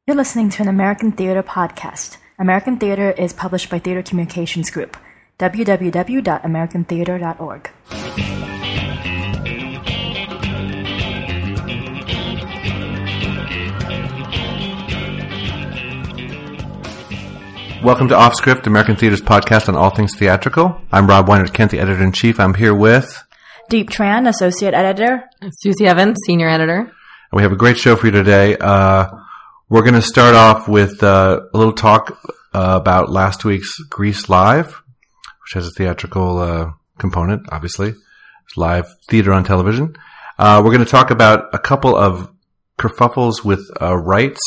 You're listening to an American Theater podcast. American Theater is published by Theater Communications Group. www.americantheater.org. Welcome to Off Script, American Theater's podcast on all things theatrical. I'm Rob Weinert-Kent, the editor-in-chief. I'm here with Deep Tran, associate editor. And Susie Evans, senior editor. And we have a great show for you today. We're going to start off with a little talk about last week's Grease Live, which has a theatrical component, obviously. It's live theater on television. We're going to talk about a couple of kerfuffles with rights,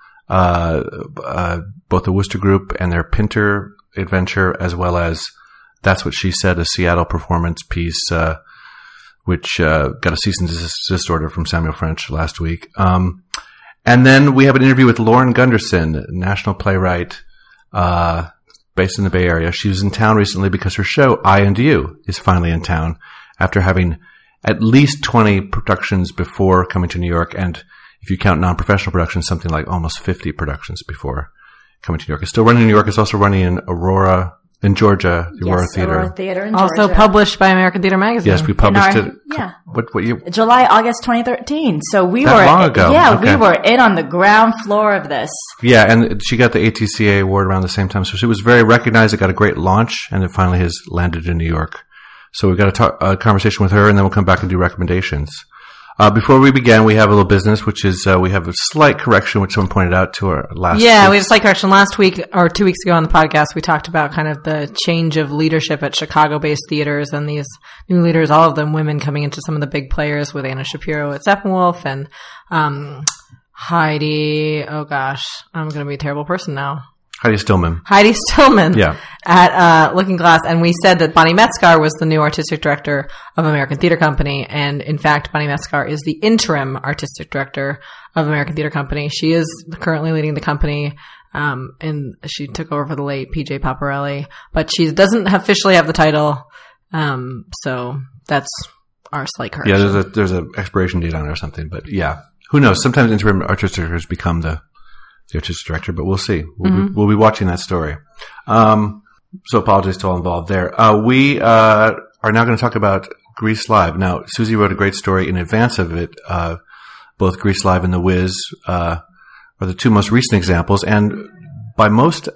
both the Wooster Group and their Pinter adventure, as well as That's What She Said, a Seattle performance piece, which got a cease and desist order from Samuel French last week. And then we have an interview with Lauren Gunderson, national playwright, based in the Bay Area. She was in town recently because her show, I and You, is finally in town after having at least 20 productions before coming to New York. And if you count non-professional productions, something like almost 50 productions before coming to New York. It's still running in New York. It's also running in Aurora, in Georgia, the Aurora Theater. Aurora Theater in Also Georgia. published by American Theater Magazine. Yes, we published it. Yeah. What year? July, August 2013. So we That were long ago. Yeah, Okay. we were in on the ground floor of this. Yeah, and she got the ATCA award around the same time. So she was very recognized. It got a great launch, and it finally has landed in New York. So we've got a conversation with her, and then we'll come back and do recommendations. Before we begin, we have a little business, which is we have a slight correction, which someone pointed out to our last Yeah, week. we had a slight correction. Last week, or 2 weeks ago on the podcast, we talked about kind of the change of leadership at Chicago-based theaters and these new leaders, all of them women coming into some of the big players with Anna Shapiro at Steppenwolf and Heidi, oh gosh, I'm going to be a terrible person now. Heidi Stillman. Heidi Stillman Yeah. at Looking Glass. And we said that Bonnie Metzgar was the new artistic director of American Theater Company. And in fact, Bonnie Metzgar is the interim artistic director of American Theater Company. She is currently leading the company. And she took over for the late PJ Paparelli, but she doesn't officially have the title. So that's our slight correction. Yeah, there's a expiration date on it or something. But yeah, who knows? Sometimes interim artistic directors become the artistic director, but we'll see. We'll be watching that story. So apologies to all involved there. We are now going to talk about Grease Live. Now, Susie wrote a great story in advance of it. Both Grease Live and The Wiz are the two most recent examples, and by most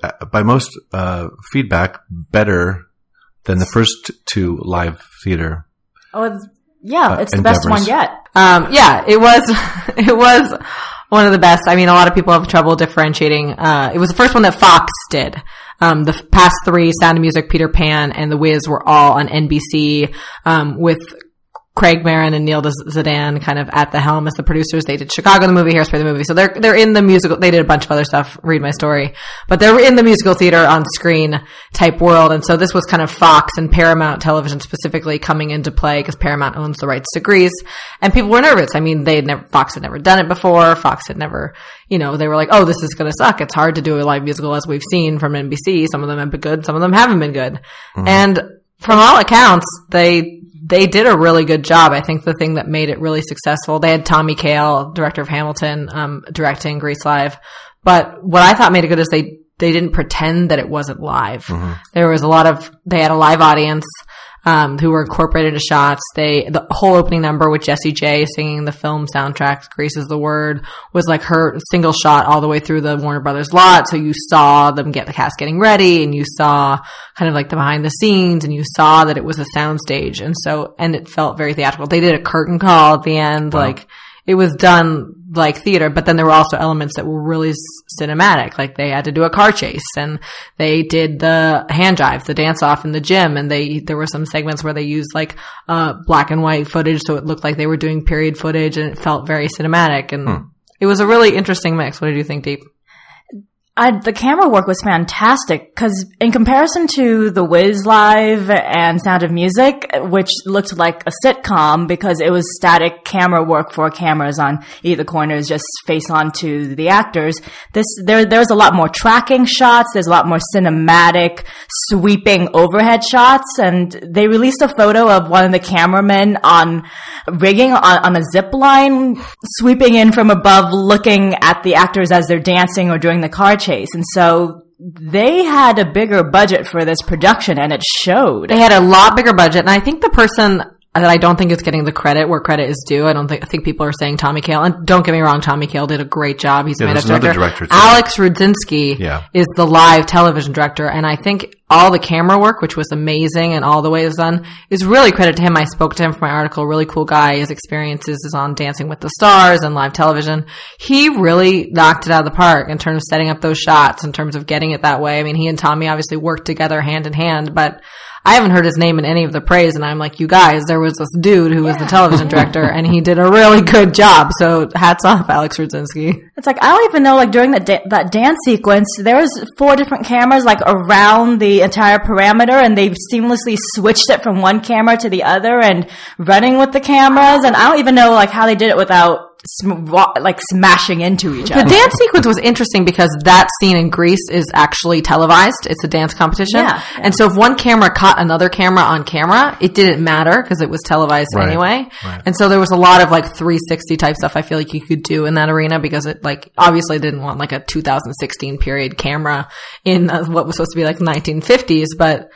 feedback, better than the first two live theater. Oh, yeah, it's the best endeavors. one yet. Yeah, it was one of the best. I mean, a lot of people have trouble differentiating. It was the first one that Fox did. The past three, Sound of Music, Peter Pan, and The Wiz were all on NBC, with Craig Marin and Neil Zidane kind of at the helm as the producers. They did Chicago the movie, Hairspray the movie. So they're in the musical. They did a bunch of other stuff, Read My Story, but they were in the musical theater on screen type world. And so this was kind of Fox and Paramount Television specifically coming into play because Paramount owns the rights to Grease. And people were nervous. I mean, Fox had never done it before. Fox had never, they were like, oh, this is going to suck. It's hard to do a live musical as we've seen from NBC. Some of them have been good. Some of them haven't been good. Mm-hmm. And from all accounts, they did a really good job. I think the thing that made it really successful, they had Tommy Kail, director of Hamilton, directing Grease Live. But what I thought made it good is they didn't pretend that it wasn't live. Mm-hmm. They had a live audience, who were incorporated into shots. The whole opening number with Jessie J singing the film soundtrack, Grease is the Word, was like her single shot all the way through the Warner Brothers lot. So you saw them get the cast getting ready, and you saw kind of like the behind the scenes, and you saw that it was a soundstage. And it felt very theatrical. They did a curtain call at the end. Wow. Like, it was done like theater, but then there were also elements that were really cinematic. Like they had to do a car chase, and they did the hand jive, the dance off in the gym, and there were some segments where they used like black and white footage, so it looked like they were doing period footage, and it felt very cinematic. And it was a really interesting mix. What did you think, Deep? The camera work was fantastic because in comparison to The Wiz Live and Sound of Music, which looked like a sitcom because it was static camera work, 4 cameras on either corners just face on to the actors, there's a lot more tracking shots, there's a lot more cinematic sweeping overhead shots, and they released a photo of one of the cameramen on rigging on a zip line, sweeping in from above, looking at the actors as they're dancing or doing the car chase. And so they had a bigger budget for this production, and it showed. They had a lot bigger budget, and I think the person that I don't think is getting the credit where credit is due. I think people are saying Tommy Kail, and don't get me wrong, Tommy Kail did a great job. He's made a director. Alex Rudzinski is the live television director, and I think all the camera work, which was amazing, and all the way it was done, is really credit to him. I spoke to him for my article. Really cool guy. His experiences is on Dancing with the Stars and live television. He really knocked it out of the park in terms of setting up those shots, in terms of getting it that way. I mean, he and Tommy obviously worked together hand in hand, but I haven't heard his name in any of the praise, and I'm like, you guys, there was this dude who was the television director, and he did a really good job. So hats off, Alex Rudzinski. It's like, I don't even know, like, during that dance sequence, there was 4 different cameras, like, around the entire parameter, and they seamlessly switched it from one camera to the other and running with the cameras, and I don't even know, like, how they did it without smashing into each other. The dance sequence was interesting because that scene in Greece is actually televised. It's a dance competition. Yeah. And so if one camera caught another camera on camera, it didn't matter because it was televised anyway. Right. And so there was a lot of like 360 type stuff I feel like you could do in that arena because it like obviously didn't want like a 2016 period camera in what was supposed to be like 1950s, but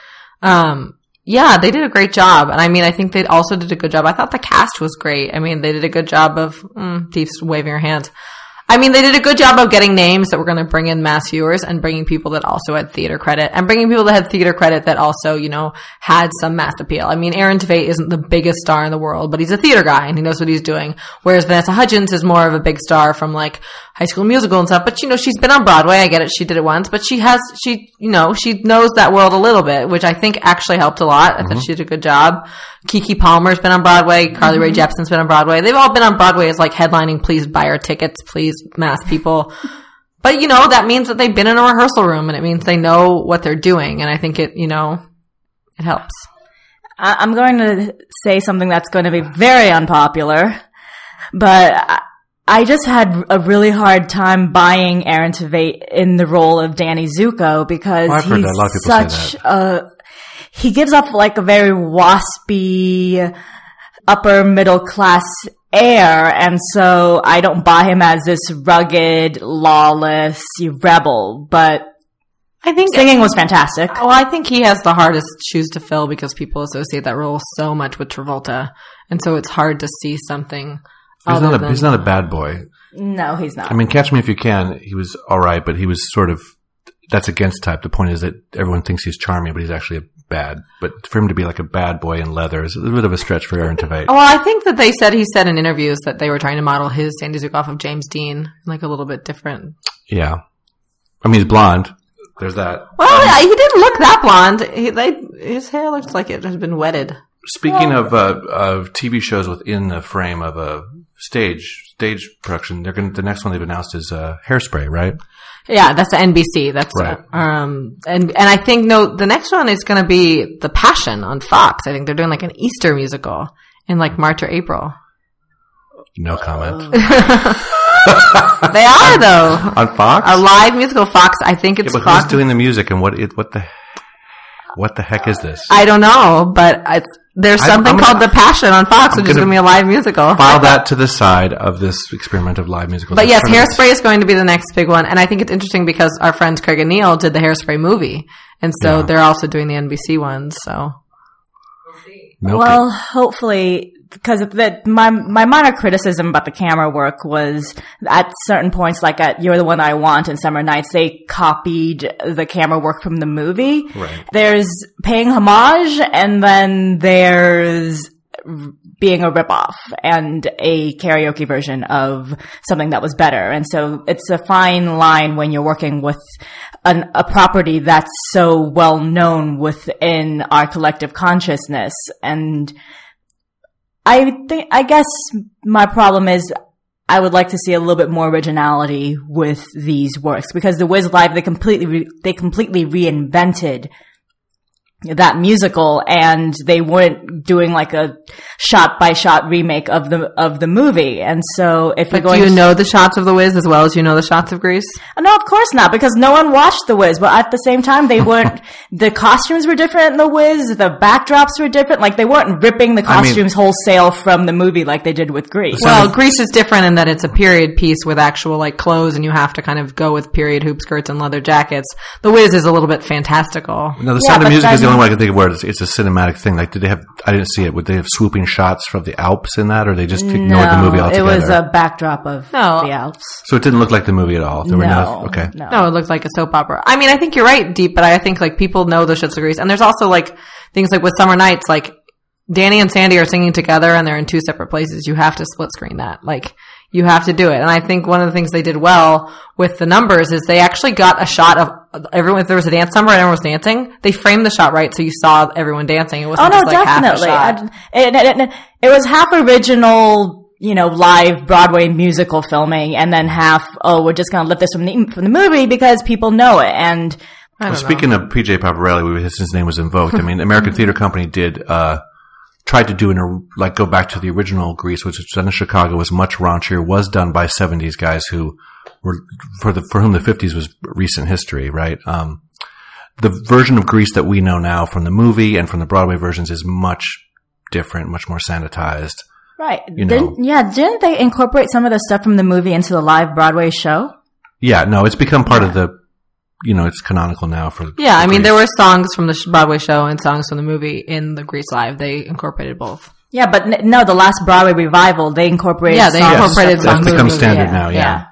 yeah, they did a great job. And I mean, I think they also did a good job. I thought the cast was great. I mean, they did a good job of, Deep's waving her hands. I mean, they did a good job of getting names that were going to bring in mass viewers and bringing people that also had theater credit and bringing people that had theater credit that also, you know, had some mass appeal. I mean, Aaron Tveit isn't the biggest star in the world, but he's a theater guy and he knows what he's doing. Whereas Vanessa Hudgens is more of a big star from like High School Musical and stuff. But, you know, she's been on Broadway. I get it. She did it once, but she knows that world a little bit, which I think actually helped a lot. I thought she did a good job. Keke Palmer's been on Broadway. Carly Rae Jepsen's been on Broadway. They've all been on Broadway as like headlining, please buy our tickets, please mass people. But, you know, that means that they've been in a rehearsal room and it means they know what they're doing. And I think it helps. I'm going to say something that's going to be very unpopular, but I just had a really hard time buying Aaron Tveit in the role of Danny Zuko because he's such he gives off like a very waspy upper middle class air, and so I don't buy him as this rugged, lawless rebel, but I think singing was fantastic. Well, I think he has the hardest shoes to fill because people associate that role so much with Travolta, and so it's hard to see something. He's not a bad boy. No, he's not. I mean, Catch Me If You Can, he was all right, but he was sort of, that's against type. The point is that everyone thinks he's charming, but he's actually bad. But for him to be like a bad boy in leather is a bit of a stretch for Aaron Tveit. Well, I think that he said in interviews that they were trying to model his Danny Zuko off of James Dean, like a little bit different. Yeah. I mean, he's blonde. There's that. Well, he didn't look that blonde. His hair looks like it has been wetted. Speaking of TV shows within the frame of a stage production, the next one they've announced is Hairspray, right? Yeah, that's the NBC. That's right. And I think the next one is going to be The Passion on Fox. I think they're doing like an Easter musical in like March or April. No comment. They are though on Fox. A live musical. Fox. I think it's but Fox. Who's doing the music and what the heck is this? I don't know, but there's something called The Passion on Fox, which is going to be a live musical. File that to the side of this experiment of live musicals. But yes, Hairspray is going to be the next big one. And I think it's interesting because our friend Craig and Neil did the Hairspray movie. And so they're also doing the NBC ones. So we'll see. Well, hopefully, because my minor criticism about the camera work was at certain points, like at You're the One I Want and Summer Nights, they copied the camera work from the movie. Right. There's paying homage, and then there's being a ripoff and a karaoke version of something that was better. And so it's a fine line when you're working with a property that's so well known within our collective consciousness. And I guess my problem is I would like to see a little bit more originality with these works, because The Wiz Live, they completely reinvented that musical, and they weren't doing like a shot by shot remake of the movie. And so if you're going, do you know the shots of The Wiz as well as you know the shots of Grease? No, of course not, because no one watched The Wiz. But at the same time, they weren't. The costumes were different in The Wiz. The backdrops were different. Like, they weren't ripping the costumes wholesale from the movie like they did with Grease. Well, Grease is different in that it's a period piece with actual like clothes, and you have to kind of go with period hoop skirts and leather jackets. The Wiz is a little bit fantastical. No, the Sound of Music is the only one I can think of where it's a cinematic thing. Like, did they have? I didn't see it. Would they have swooping shots from the Alps in that, or they just ignored the movie altogether? It was a backdrop of the Alps. So it didn't look like the movie at all. There were no. No, it looked like a soap opera. I mean, I think you're right, Deep, but I think like people know the shits of Grease, and there's also like things like with Summer Nights, like Danny and Sandy are singing together, and they're in two separate places. You have to split screen that. Like, you have to do it. And I think one of the things they did well with the numbers is they actually got a shot of everyone. If there was a dance number and everyone was dancing, they framed the shot right so you saw everyone dancing. It wasn't just like definitely. half a shot. It was half original, live Broadway musical filming, and then half, we're just going to lift this from the movie because people know it. And speaking of PJ Paparelli, his name was invoked. I mean, American Theater Company did tried to do go back to the original Grease, which was done in Chicago, was much raunchier, was done by 70s guys who were, for whom the 50s was recent history, right? The version of Grease that we know now from the movie and from the Broadway versions is much different, much more sanitized. Right. Didn't they incorporate some of the stuff from the movie into the live Broadway show? Yeah, no, it's become part of the, it's canonical now for. Yeah, I mean, there were songs from the Broadway show and songs from the movie in the Grease Live. They incorporated both. Yeah, but no, the last Broadway revival, they incorporated songs. That's become standard now, yeah.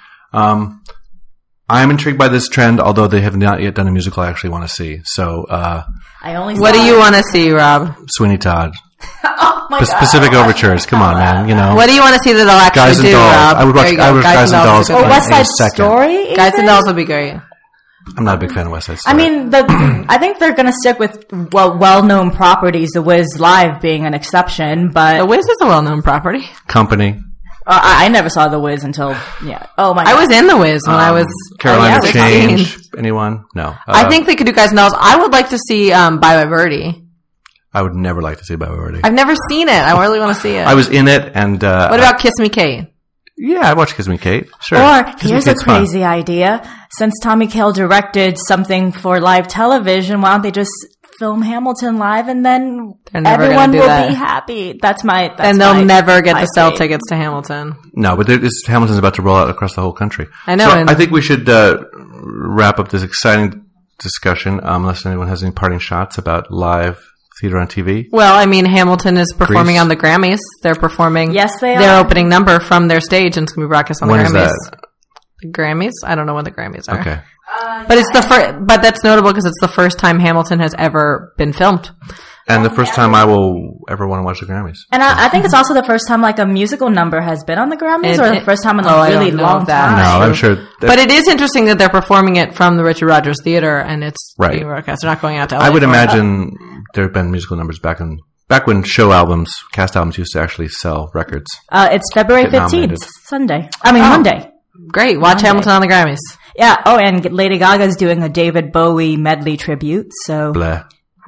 I'm intrigued by this trend, although they have not yet done a musical I actually want to see. So, what do you want to see, Rob? Sweeney Todd. Oh my God. Pacific Overtures. Come on, man. What do you want to see that they'll actually Guys and do, Dolls. Rob? I would watch Guys and Dolls. Or West Side Story? Even? Guys and Dolls would be great. I'm not a big fan of West Side Story. I mean, I think they're going to stick with well-known properties, The Wiz Live being an exception, but... The Wiz is a well-known property. Company. I never saw The Wiz until, Oh my God. I was in The Wiz when I was... Carolina Change. Anyone? No. I think they could do Guys and Dolls. I would like to see Bye Bye Birdie. I would never like to see Bye Bye Birdie. I've never seen it. I really want to see it. I was in it, and... what about Kiss Me Kate? Yeah, I watched Kiss Me Kate. Sure. Or, here's a crazy idea. Since Tommy Kail directed something for live television, why don't they just film Hamilton live, and then everyone will be happy. And they'll never get to sell tickets to Hamilton. No, but Hamilton's about to roll out across the whole country. I know. So I think we should wrap up this exciting discussion, unless anyone has any parting shots about live theater on TV. Well, I mean, Hamilton is performing on the Grammys. They're performing their opening number from their stage, and it's going to be broadcast on the Grammys. When is that? The Grammys? I don't know when the Grammys are. Okay. But it's but that's notable because it's the first time Hamilton has ever been filmed. And the first time I will ever want to watch the Grammys. And I think it's also the first time a musical number has been on the Grammys, or the first time in a really long time. No, I'm sure. But it is interesting that they're performing it from the Richard Rodgers Theater, and it's being broadcast. They're not going out to LA. I would imagine there have been musical numbers back when cast albums used to actually sell records. It's February 15th, Monday. Great. Watch Hamilton on the Grammys. Yeah. Oh, and Lady Gaga's doing a David Bowie medley tribute. So blah.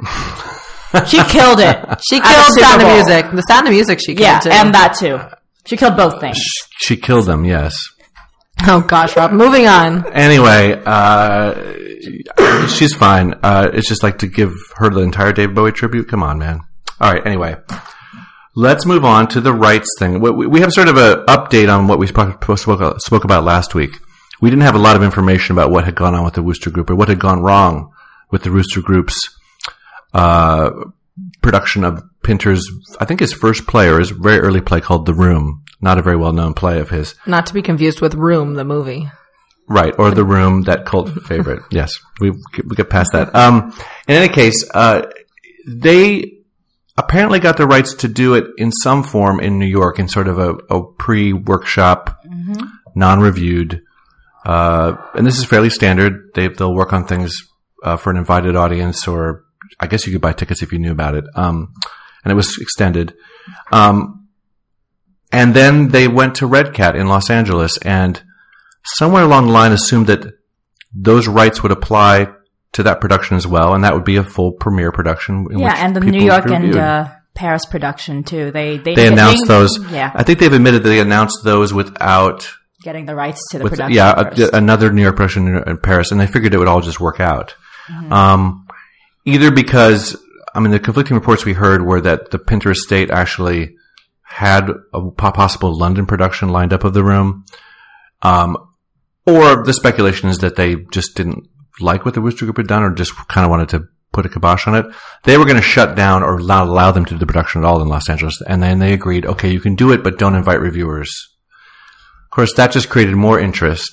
She killed it. She killed Sound of Music. The Sound of Music she killed too. And that too. She killed both things. She killed them, yes. Oh gosh, Rob. Moving on. Anyway, she's fine. It's just like to give her the entire David Bowie tribute. Come on, man. All right. Anyway, let's move on to the rights thing. We have sort of an update on what we spoke about last week. We didn't have a lot of information about what had gone on with the Wooster Group, or what had gone wrong with the Wooster Group's production of Pinter's, I think his first play, or his very early play called The Room. Not a very well-known play of his. Not to be confused with Room, the movie. Right, or The Room, that cult favorite. Yes, we get past that. In any case, they apparently got the rights to do it in some form in New York, in sort of a pre-workshop, non-reviewed, and this is fairly standard. They'll work on things for an invited audience, or I guess you could buy tickets if you knew about it. And it was extended. And then they went to Red Cat in Los Angeles, and somewhere along the line assumed that those rights would apply to that production as well, and that would be a full premiere production. And the New York and Paris production too. They announced those. Yeah, I think they've admitted that they announced those without getting the rights to the production. Yeah, another New York production in Paris, and they figured it would all just work out. Either because, the conflicting reports we heard were that the Pinter estate actually had a possible London production lined up of The Room, or the speculation is that they just didn't like what the Wooster Group had done, or just kind of wanted to put a kibosh on it. They were going to shut down or not allow them to do the production at all in Los Angeles, and then they agreed, okay, you can do it, but don't invite reviewers. Of course, that just created more interest,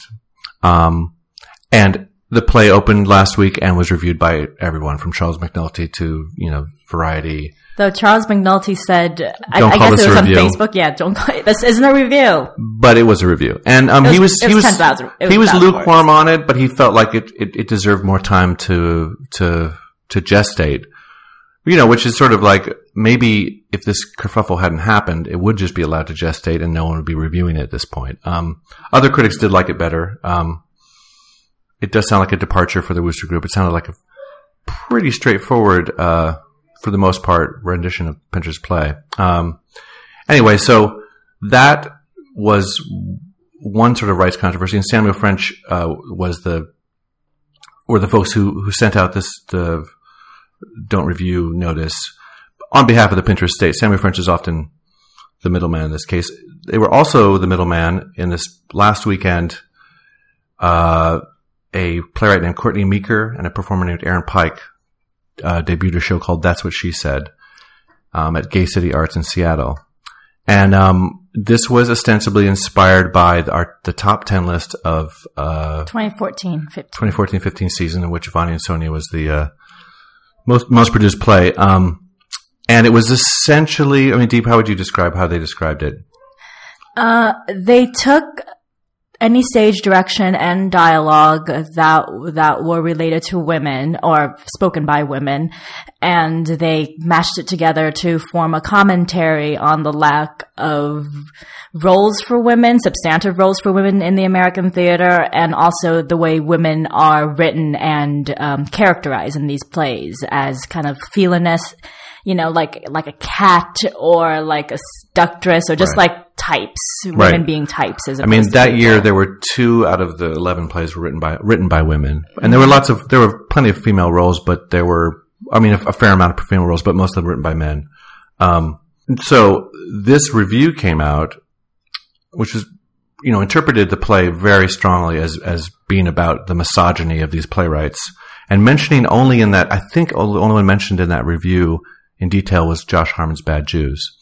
and the play opened last week and was reviewed by everyone from Charles McNulty to, Variety. Though Charles McNulty said, I guess it was on Facebook, don't call it, this isn't a review. But it was a review. And he was lukewarm on it, but he felt like it deserved more time to gestate. Which is sort of like, maybe if this kerfuffle hadn't happened, it would just be allowed to gestate and no one would be reviewing it at this point. Other critics did like it better. It does sound like a departure for the Wooster Group. It sounded like a pretty straightforward, for the most part, rendition of Pinter's play. Anyway, so that was one sort of rights controversy, and Samuel French were the folks who sent out the don't review notice on behalf of the Pinter estate. Samuel French is often the middleman in this case. They were also the middleman in this last weekend. A playwright named Courtney Meeker and a performer named Aaron Pike debuted a show called That's What She Said at Gay City Arts in Seattle. And this was ostensibly inspired by the top 10 list of 2014-15 season, in which Vanya and Sonia was the most produced play. And it was essentially, Deep, how would you describe how they described it? They took any stage direction and dialogue that were related to women or spoken by women, and they mashed it together to form a commentary on the lack of roles for women, substantive roles for women in the American theater, and also the way women are written and characterized in these plays as kind of feliness, like a cat or like a seductress or just like types, women being types. That year there were 2 out of the 11 plays were written by women, and there were plenty of female roles, but there were, a fair amount of female roles, but most of them written by men. So this review came out, which was, interpreted the play very strongly as being about the misogyny of these playwrights, and mentioning only in that, I think the only one mentioned in that review in detail was Josh Harmon's Bad Jews.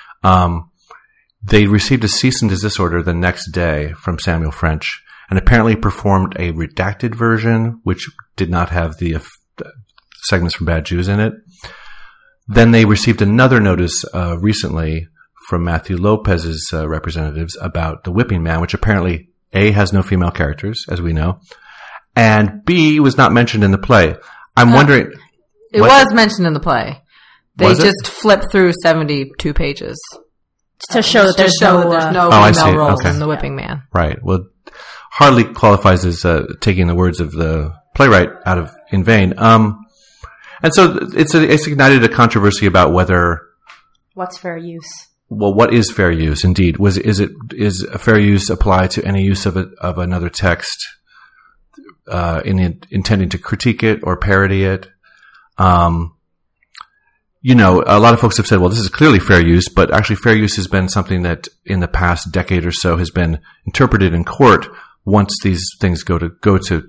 They received a cease and desist order the next day from Samuel French, and apparently performed a redacted version, which did not have the segments from Bad Jews in it. Then they received another notice recently from Matthew Lopez's representatives about The Whipping Man, which apparently A, has no female characters, as we know, and B, was not mentioned in the play. I'm wondering... It was mentioned in the play. They just flipped through 72 pages. To show that there's no female roles in The Whipping Man. Right. Well, hardly qualifies as taking the words of the playwright in vain. And so it's ignited a controversy about whether... What's fair use? Well, what is fair use? Indeed, is a fair use apply to any use of another text intending to critique it or parody it? A lot of folks have said, well, this is clearly fair use, but actually fair use has been something that in the past decade or so has been interpreted in court once these things go to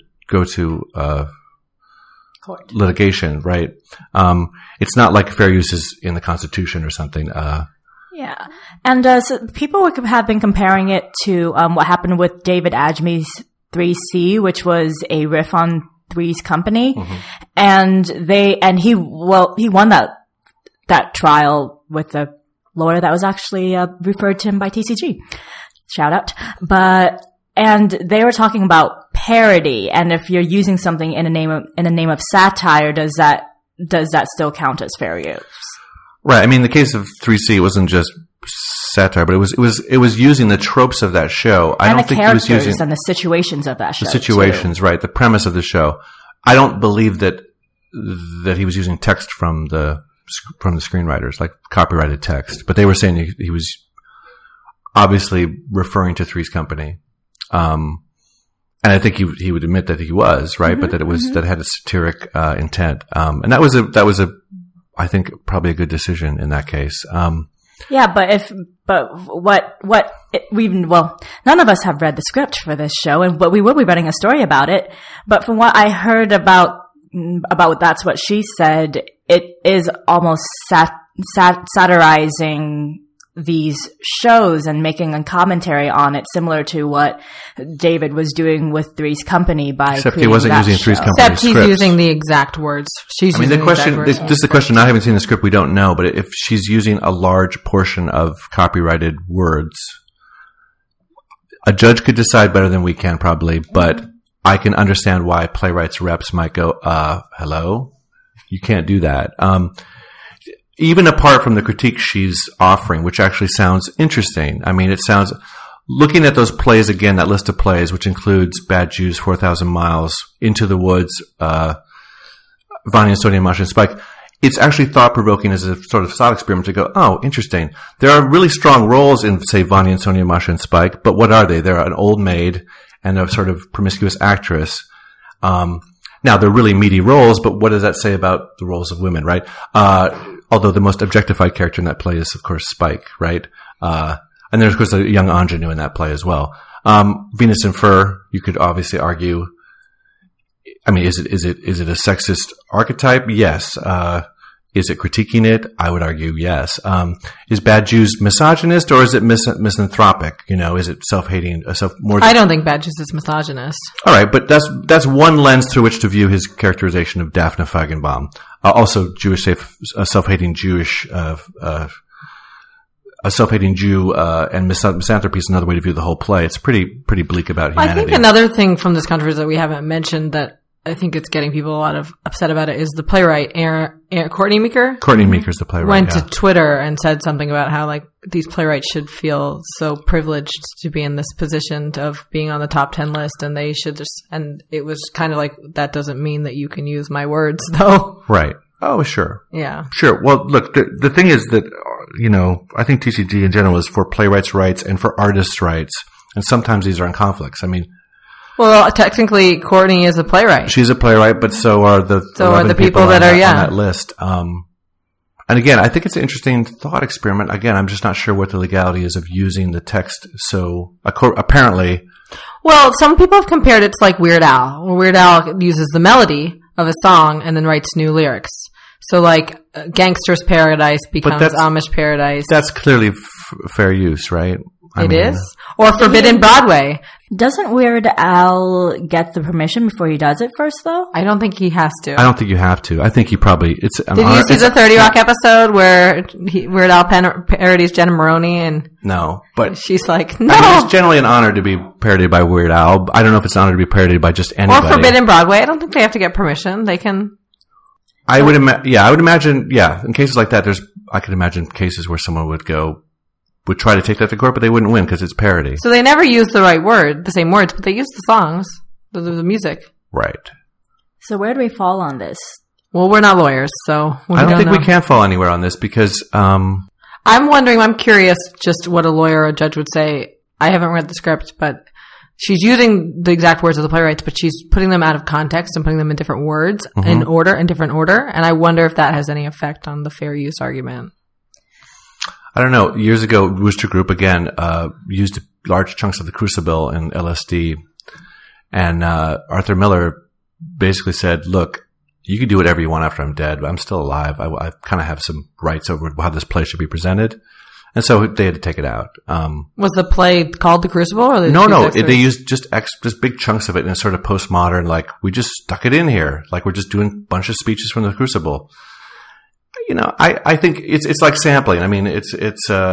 court litigation, right? It's not like fair use is in the Constitution or something. Yeah. And so people have been comparing it to what happened with David Adjemi's 3C, which was a riff on Three's Company. Mm-hmm. And he won that trial with the lawyer that was actually referred to him by TCG. Shout out. And they were talking about parody, and if you're using something in the name of satire, does that still count as fair use? Right. The case of 3C wasn't just satire, but it was using the tropes of that show. I don't think he was using and the situations of that show. The situations, too. Right? The premise of the show. I don't believe that he was using text from the screenwriters, like copyrighted text. But they were saying he was obviously referring to Three's Company, and I think he would admit that he was right, but that that it had a satiric intent, and that was a I think probably a good decision in that case. Yeah, none of us have read the script for this show, but we will be writing a story about it. But from what I heard about That's What She Said, it is almost satirizing these shows and making a commentary on it, similar to what David was doing with Three's Company by except he wasn't using Three's Company except he's scripts. Using the exact words. The question, this is the question, not having seen the script, we don't know, but if she's using a large portion of copyrighted words, a judge could decide better than we can probably, but I can understand why playwrights reps might go, hello? You can't do that. Even apart from the critique she's offering, which actually sounds interesting. I mean, it sounds, looking at those plays again, that list of plays, which includes Bad Jews, 4,000 Miles, Into the Woods, Vanya and Sonia, Masha and Spike, it's actually thought-provoking as a sort of thought experiment to go, oh, interesting. There are really strong roles in, say, Vanya and Sonia, Masha and Spike, but what are they? They're an old maid and a sort of promiscuous actress. Now, they're really meaty roles, but what does that say about the roles of women, right? Although the most objectified character in that play is, of course, Spike, right? And there's, of course, a young ingenue in that play as well. Venus and Fur, you could obviously argue, I mean, is it a sexist archetype? Yes. Is it critiquing it? I would argue yes. Is Bad Jews misogynist or is it misanthropic? You know, is it self-hating? I don't think Bad Jews is misogynist. All right, but that's one lens through which to view his characterization of Daphne Feigenbaum. Also, self-hating Jewish, a self-hating Jew and misanthropy is another way to view the whole play. It's pretty bleak about humanity. I think another thing from this controversy that we haven't mentioned that I think it's getting people a lot of upset about it is the playwright Courtney Meeker. Courtney Meeker's the playwright. Went to Twitter and said something about how like these playwrights should feel so privileged to be in this position of being on the top 10 list, and they should just. And it was kind of like, that doesn't mean that you can use my words, though. Right. Oh, sure. Yeah. Sure. Well, look, the thing is that I think TCG in general is for playwrights' rights and for artists' rights, and sometimes these are in conflicts. I mean. Well, technically, Courtney is a playwright. She's a playwright, but so are the people that are on that list. And again, I think it's an interesting thought experiment. Again, I'm just not sure what the legality is of using the text. So apparently, well, some people have compared it to like Weird Al. Weird Al uses the melody of a song and then writes new lyrics. So like Gangster's Paradise becomes Amish Paradise. That's clearly fair use, right? It is? Or Forbidden Broadway. Doesn't Weird Al get the permission before he does it first, though? I don't think he has to. I don't think you have to. I think he probably... Did you see the 30 Rock episode where Weird Al parodies Jenna Maroney? And no, but... She's like, no! I mean, it's generally an honor to be parodied by Weird Al. I don't know if it's an honor to be parodied by just anybody. Or Forbidden Broadway. I don't think they have to get permission. They can... I would imagine, in cases like that, I could imagine cases where someone would try to take that to court, but they wouldn't win because it's parody. So they never use the same words, but they use the songs, the music. Right. So where do we fall on this? Well, we're not lawyers, so I don't think we can fall anywhere on this because... I'm curious just what a lawyer or a judge would say. I haven't read the script, but she's using the exact words of the playwrights, but she's putting them out of context and putting them in different words, in different order, and I wonder if that has any effect on the fair use argument. I don't know. Years ago, Wooster Group, again, used large chunks of the Crucible in LSD. And Arthur Miller basically said, look, you can do whatever you want after I'm dead, but I'm still alive. I kind of have some rights over how this play should be presented. And so they had to take it out. Was the play called The Crucible? Or No. They used just big chunks of it in a sort of postmodern, like, we just stuck it in here. Like, we're just doing a bunch of speeches from The Crucible. I think it's like sampling. I mean, it's like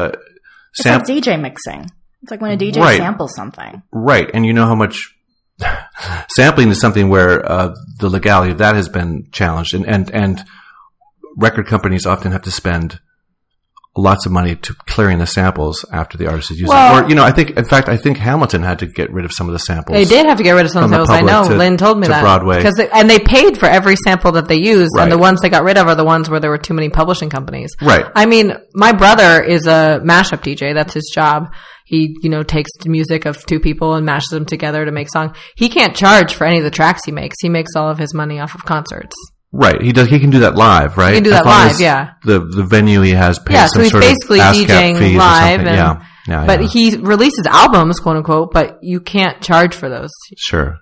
DJ mixing. It's like when a DJ samples something. Right. And you know how much sampling is something where the legality of that has been challenged. And record companies often have to spend lots of money to clearing the samples after the artist has used Well- it. Or, I think Hamilton had to get rid of some of the samples. They did have to get rid of some From the samples. I know. public to- Lynn told me to that. Broadway. And they paid for every sample that they used, and the Right. ones they got rid of are the ones where there were too many publishing companies. Right. I mean, my brother is a mashup DJ. That's his job. He, takes the music of two people and mashes them together to make songs. He can't charge for any of the tracks he makes. He makes all of his money off of concerts. Right. He can do that live, right? He can do As that long live, as yeah. The venue he has pays Yeah, some so he's sort of basically ASCAP DJing fees or live. something. And, Yeah. but he releases albums, quote unquote, but you can't charge for those. Sure.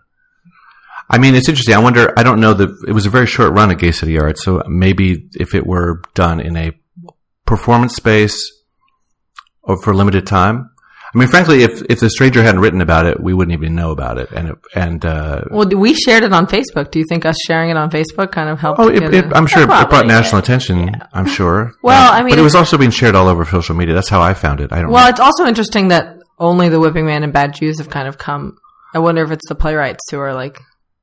I mean, it's interesting. I don't know it was a very short run at Gay City Arts, so maybe if it were done in a performance space or for a limited time. I mean, frankly, if the stranger hadn't written about it, we wouldn't even know about it. Well, we shared it on Facebook. Do you think us sharing it on Facebook kind of helped? I'm sure it brought Probably, national attention. I'm sure. Well, I mean, but it was also being shared all over social media. That's how I found it. I don't know. Well, it's also interesting that only the Whipping Man and Bad Jews have kind of come. I wonder if it's the playwrights who are like.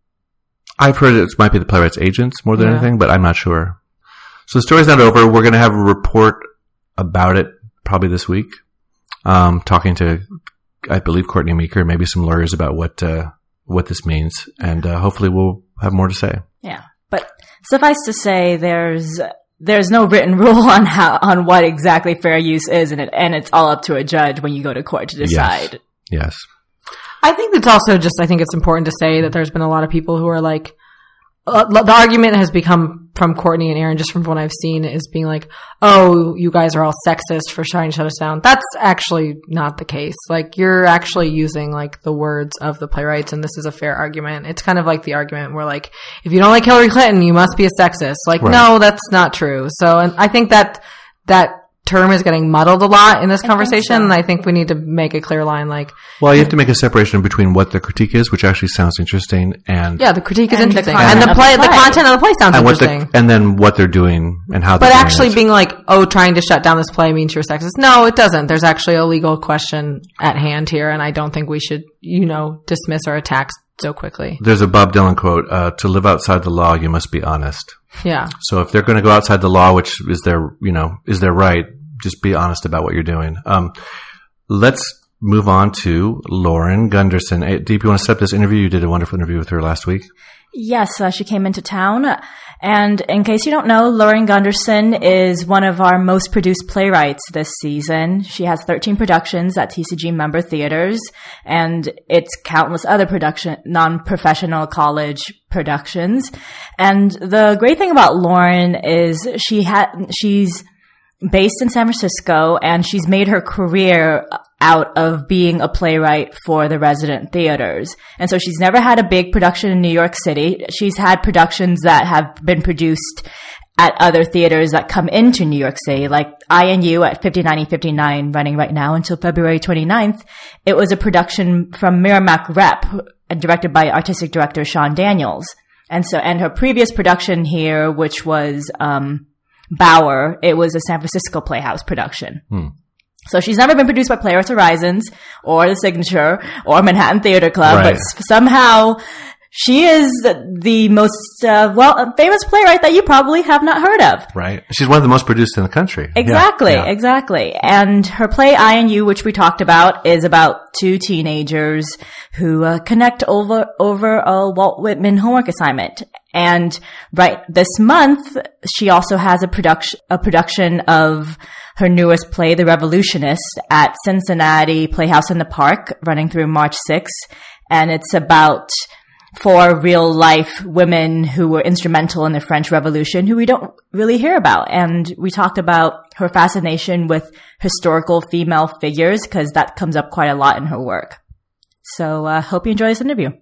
I've heard it might be the playwrights' agents more than Yeah. anything, but I'm not sure. So the story's not over. We're going to have a report about it probably this week. Talking to, I believe, Courtney Meeker, maybe some lawyers about what this means, and hopefully we'll have more to say. Yeah. But suffice to say, there's no written rule on what exactly fair use is, and it's all up to a judge when you go to court to decide. Yes. I think it's also I think it's important to say that there's been a lot of people who are like, the argument has become from Courtney and Aaron, just from what I've seen, is being like, oh, you guys are all sexist for trying to shut us down. That's actually not the case. Like, you're actually using like the words of the playwrights, and this is a fair argument. It's kind of like the argument where like, if you don't like Hillary Clinton, you must be a sexist. Like, Right. No, that's not true. So, and I think that term is getting muddled a lot in this conversation, so. and I think we need to make a clear line. Like, Well, you have to make a separation between what the critique is, which actually sounds interesting, and yeah, the critique is And the interesting, content and the of the play. content of the play sounds and interesting. and then what they're doing and how. But they're doing actually it. being like, oh, trying to shut down this play means you're sexist. No, it doesn't. There's actually a legal question at hand here, and I don't think we should, dismiss or attack so quickly. There's a Bob Dylan quote: "To live outside the law, you must be honest." Yeah. So if they're going to go outside the law, which is their right, just be honest about what you're doing. Let's move on to Lauren Gunderson. Hey, Deep, you want to set up this interview? You did a wonderful interview with her last week. Yes, she came into town. And in case you don't know, Lauren Gunderson is one of our most produced playwrights this season. She has 13 productions at TCG member theaters, and it's countless other non-professional college productions. And the great thing about Lauren is she's based in San Francisco, and she's made her career out of being a playwright for the resident theaters. And so she's never had a big production in New York City. She's had productions that have been produced at other theaters that come into New York City, like INU at 5959, running right now until February 29th. It was a production from Merrimack Rep, directed by artistic director Sean Daniels. And her previous production here, which was Bauer, it was a San Francisco Playhouse production. So she's never been produced by Playwrights Horizons or The Signature or Manhattan Theater Club, Right. but somehow she is the most famous playwright that you probably have not heard of. Right. She's one of the most produced in the country. Exactly, Yeah. exactly. And her play INU, which we talked about, is about two teenagers who connect over a Walt Whitman homework assignment. And right this month, she also has a production of her newest play, The Revolutionist, at Cincinnati Playhouse in the Park, running through March 6th. And it's about 4 real-life women who were instrumental in the French Revolution who we don't really hear about. And we talked about her fascination with historical female figures because that comes up quite a lot in her work. So hope you enjoy this interview.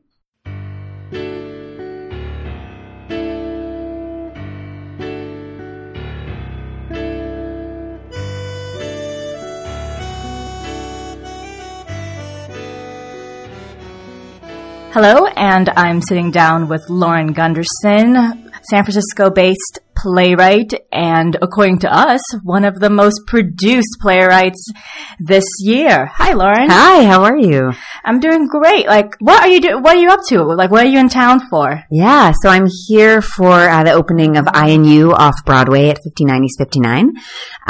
Hello, and I'm sitting down with Lauren Gunderson, San Francisco-based playwright, and according to us, one of the most produced playwrights this year. Hi, Lauren. Hi, how are you? I'm doing great. Like, what are you doing? What are you up to? Like, what are you in town for? Yeah, so I'm here for the opening of INU off Broadway at 59 East 59.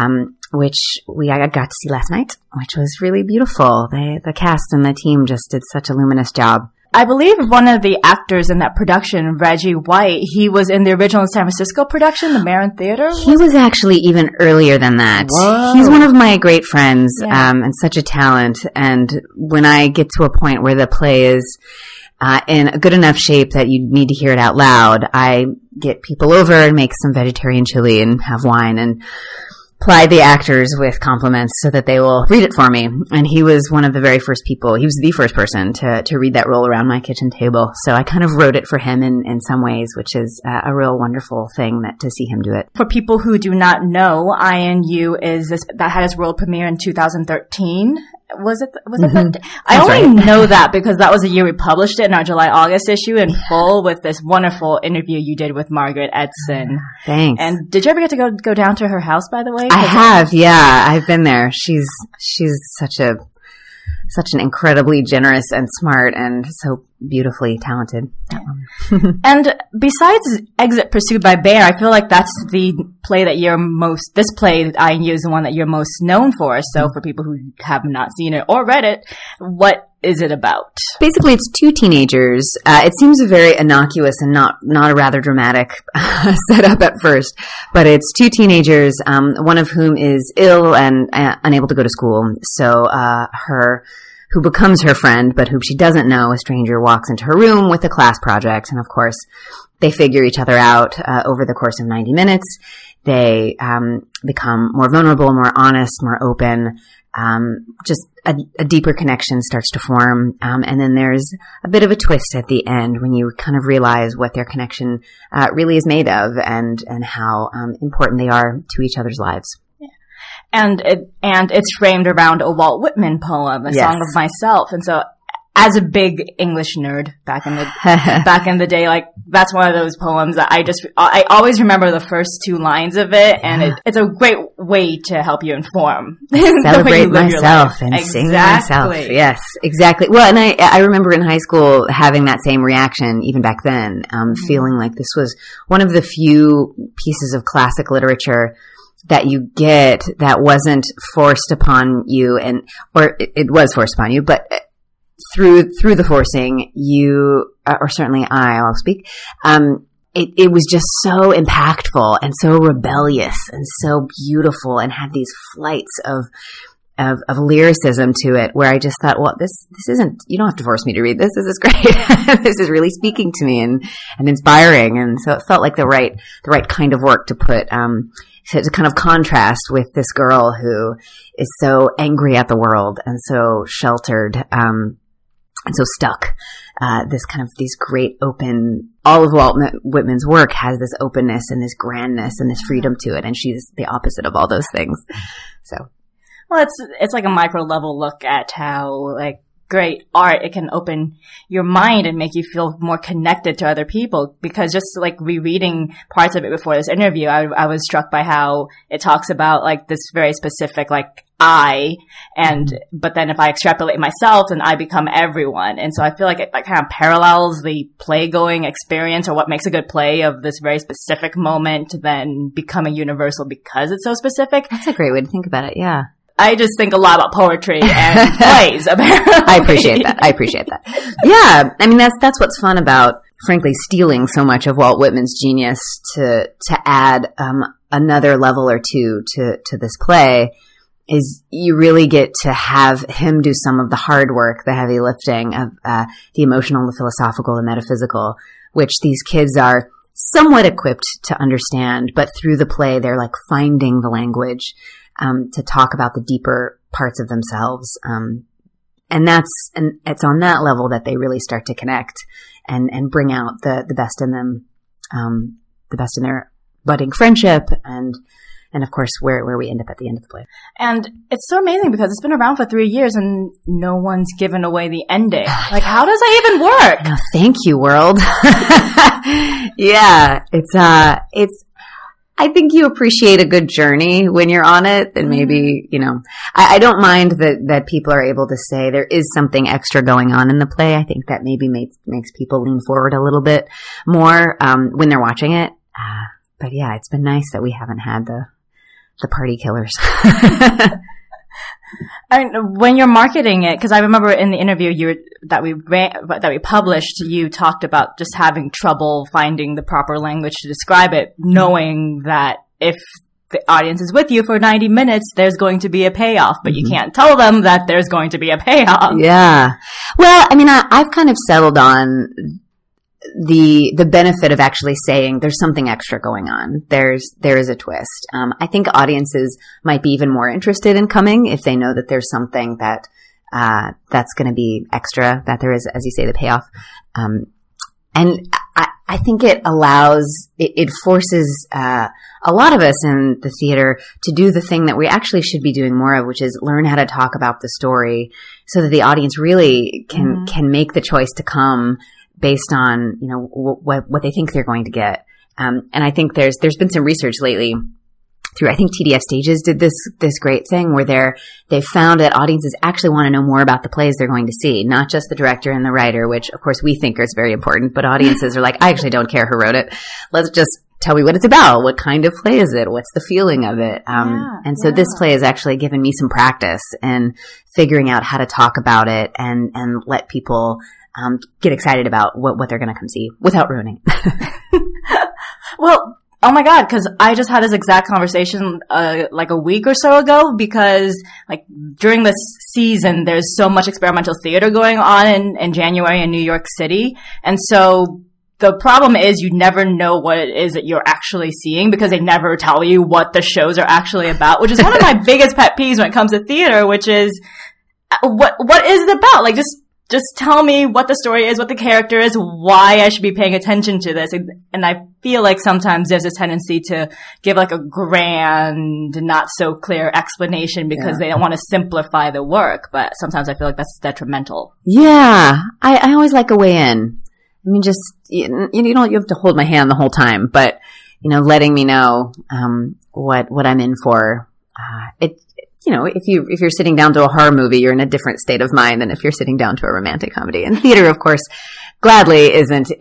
which I got to see last night, which was really beautiful. The cast and the team just did such a luminous job. I believe one of the actors in that production, Reggie White, he was in the original San Francisco production, the Marin Theater. He was actually even earlier than that. Whoa. He's one of my great friends, Yeah. and such a talent. And when I get to a point where the play is in a good enough shape that you need to hear it out loud, I get people over and make some vegetarian chili and have wine and ply the actors with compliments so that they will read it for me. And he was one of the very first people. He was the first person to read that role around my kitchen table. So I kind of wrote it for him in some ways, which is a real wonderful thing to see him do it. For people who do not know, INU that had its world premiere in 2013. Was it that? I only know that because that was the year we published it in our July-August issue in full with this wonderful interview you did with Margaret Edson. Thanks. And did you ever get to go down to her house, by the way? I have, yeah. I've been there. She's such an incredibly generous and smart and so beautifully talented. And besides Exit Pursued by Bear, I feel like that's the play that this play that I use the one that you're most known for. So for people who have not seen it or read it, what is it about? Basically, it's two teenagers. It seems a very innocuous and not a rather dramatic setup at first, but it's two teenagers, one of whom is ill and unable to go to school. So who becomes her friend, but whom she doesn't know, a stranger walks into her room with a class project. And of course, they figure each other out over the course of 90 minutes. They become more vulnerable, more honest, more open. Just a deeper connection starts to form. And then there's a bit of a twist at the end when you kind of realize what their connection really is made of and how important they are to each other's lives. And it's framed around a Walt Whitman poem, A Song of Myself. And so as a big English nerd back in the day, like that's one of those poems that I always remember the first two lines of it, and it's a great way to help you inform. Celebrate myself and sing myself. Yes, exactly. Well, and I remember in high school having that same reaction even back then, feeling like this was one of the few pieces of classic literature that you get that wasn't forced upon you, or it was forced upon you, but through the forcing, you, or certainly I'll speak, it was just so impactful and so rebellious and so beautiful and had these flights of lyricism to it where I just thought, well, this isn't, you don't have to force me to read this. This is great. This is really speaking to me and inspiring. And so it felt like the right kind of work to put, to kind of contrast with this girl who is so angry at the world and so sheltered, and so stuck. These great open, all of Walt Whitman's work has this openness and this grandness and this freedom to it. And she's the opposite of all those things. So. Well, it's like a micro level look at how like great art, it can open your mind and make you feel more connected to other people. Because just like rereading parts of it before this interview, I was struck by how it talks about like this very specific like but then if I extrapolate myself, then I become everyone. And so I feel like it kind of parallels the play-going experience or what makes a good play of this very specific moment then becoming universal because it's so specific. That's a great way to think about it, yeah. I just think a lot about poetry and plays, apparently. I appreciate that. Yeah. I mean, that's what's fun about, frankly, stealing so much of Walt Whitman's genius to add, another level or two to this play is you really get to have him do some of the hard work, the heavy lifting of, the emotional, the philosophical, the metaphysical, which these kids are somewhat equipped to understand, but through the play, they're like finding the language, to talk about the deeper parts of themselves. And it's on that level that they really start to connect and bring out the best in them, the best in their budding friendship and of course where we end up at the end of the play. And it's so amazing because it's been around for 3 years and no one's given away the ending. Like, how does that even work? No, thank you, world. Yeah, it's, I think you appreciate a good journey when you're on it, and maybe, I don't mind that people are able to say there is something extra going on in the play. I think that maybe makes people lean forward a little bit more, when they're watching it. But yeah, it's been nice that we haven't had the the party killers. And when you're marketing it, because I remember in the interview that we published, you talked about just having trouble finding the proper language to describe it, knowing that if the audience is with you for 90 minutes, there's going to be a payoff, but you can't tell them that there's going to be a payoff. Yeah. Well, I mean, I've kind of settled on the benefit of actually saying there's something extra going on. There is a twist. I think audiences might be even more interested in coming if they know that there's something that's going to be extra, that there is, as you say, the payoff. And I think it forces a lot of us in the theater to do the thing that we actually should be doing more of, which is learn how to talk about the story so that the audience really can make the choice to come based on, you know, what they think they're going to get. And I think there's been some research lately through, I think TDF Stages did this great thing where they found that audiences actually want to know more about the plays they're going to see, not just the director and the writer, which of course we think is very important, but audiences are like, I actually don't care who wrote it. Let's just tell me what it's about. What kind of play is it? What's the feeling of it? So this play has actually given me some practice in figuring out how to talk about it and let people get excited about what they're going to come see without ruining. Well, oh my God, because I just had this exact conversation like a week or so ago, because like during this season, there's so much experimental theater going on in January in New York City. And so the problem is you never know what it is that you're actually seeing because they never tell you what the shows are actually about, which is one of my biggest pet peeves when it comes to theater, which is what is it about? Like just tell me what the story is, what the character is, why I should be paying attention to this. And I feel like sometimes there's a tendency to give like a grand, not so clear explanation because they don't want to simplify the work. But sometimes I feel like that's detrimental. Yeah. I always like a way in. I mean, just, you don't have to hold my hand the whole time, but, you know, letting me know, what I'm in for. You know, if you're sitting down to a horror movie, you're in a different state of mind than if you're sitting down to a romantic comedy. And theater, of course, gladly isn't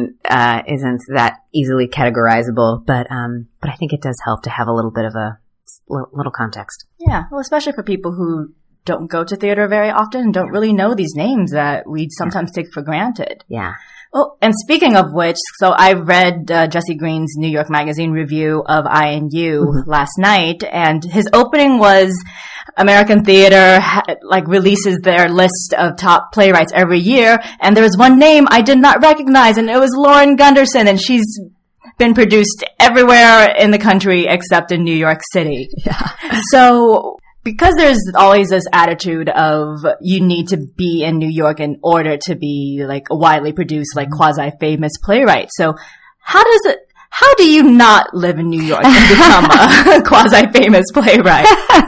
that easily categorizable, but I think it does help to have a little bit of a little context. Yeah. Well, especially for people who don't go to theater very often and don't really know these names that we sometimes take for granted. Yeah. Oh, and speaking of which, so I read Jesse Green's New York Magazine review of INU last night, and his opening was American Theater releases their list of top playwrights every year, and there was one name I did not recognize, and it was Lauren Gunderson, and she's been produced everywhere in the country except in New York City. Yeah. So because there's always this attitude of you need to be in New York in order to be like a widely produced, like quasi-famous playwright. So how do you not live in New York and become a quasi-famous playwright?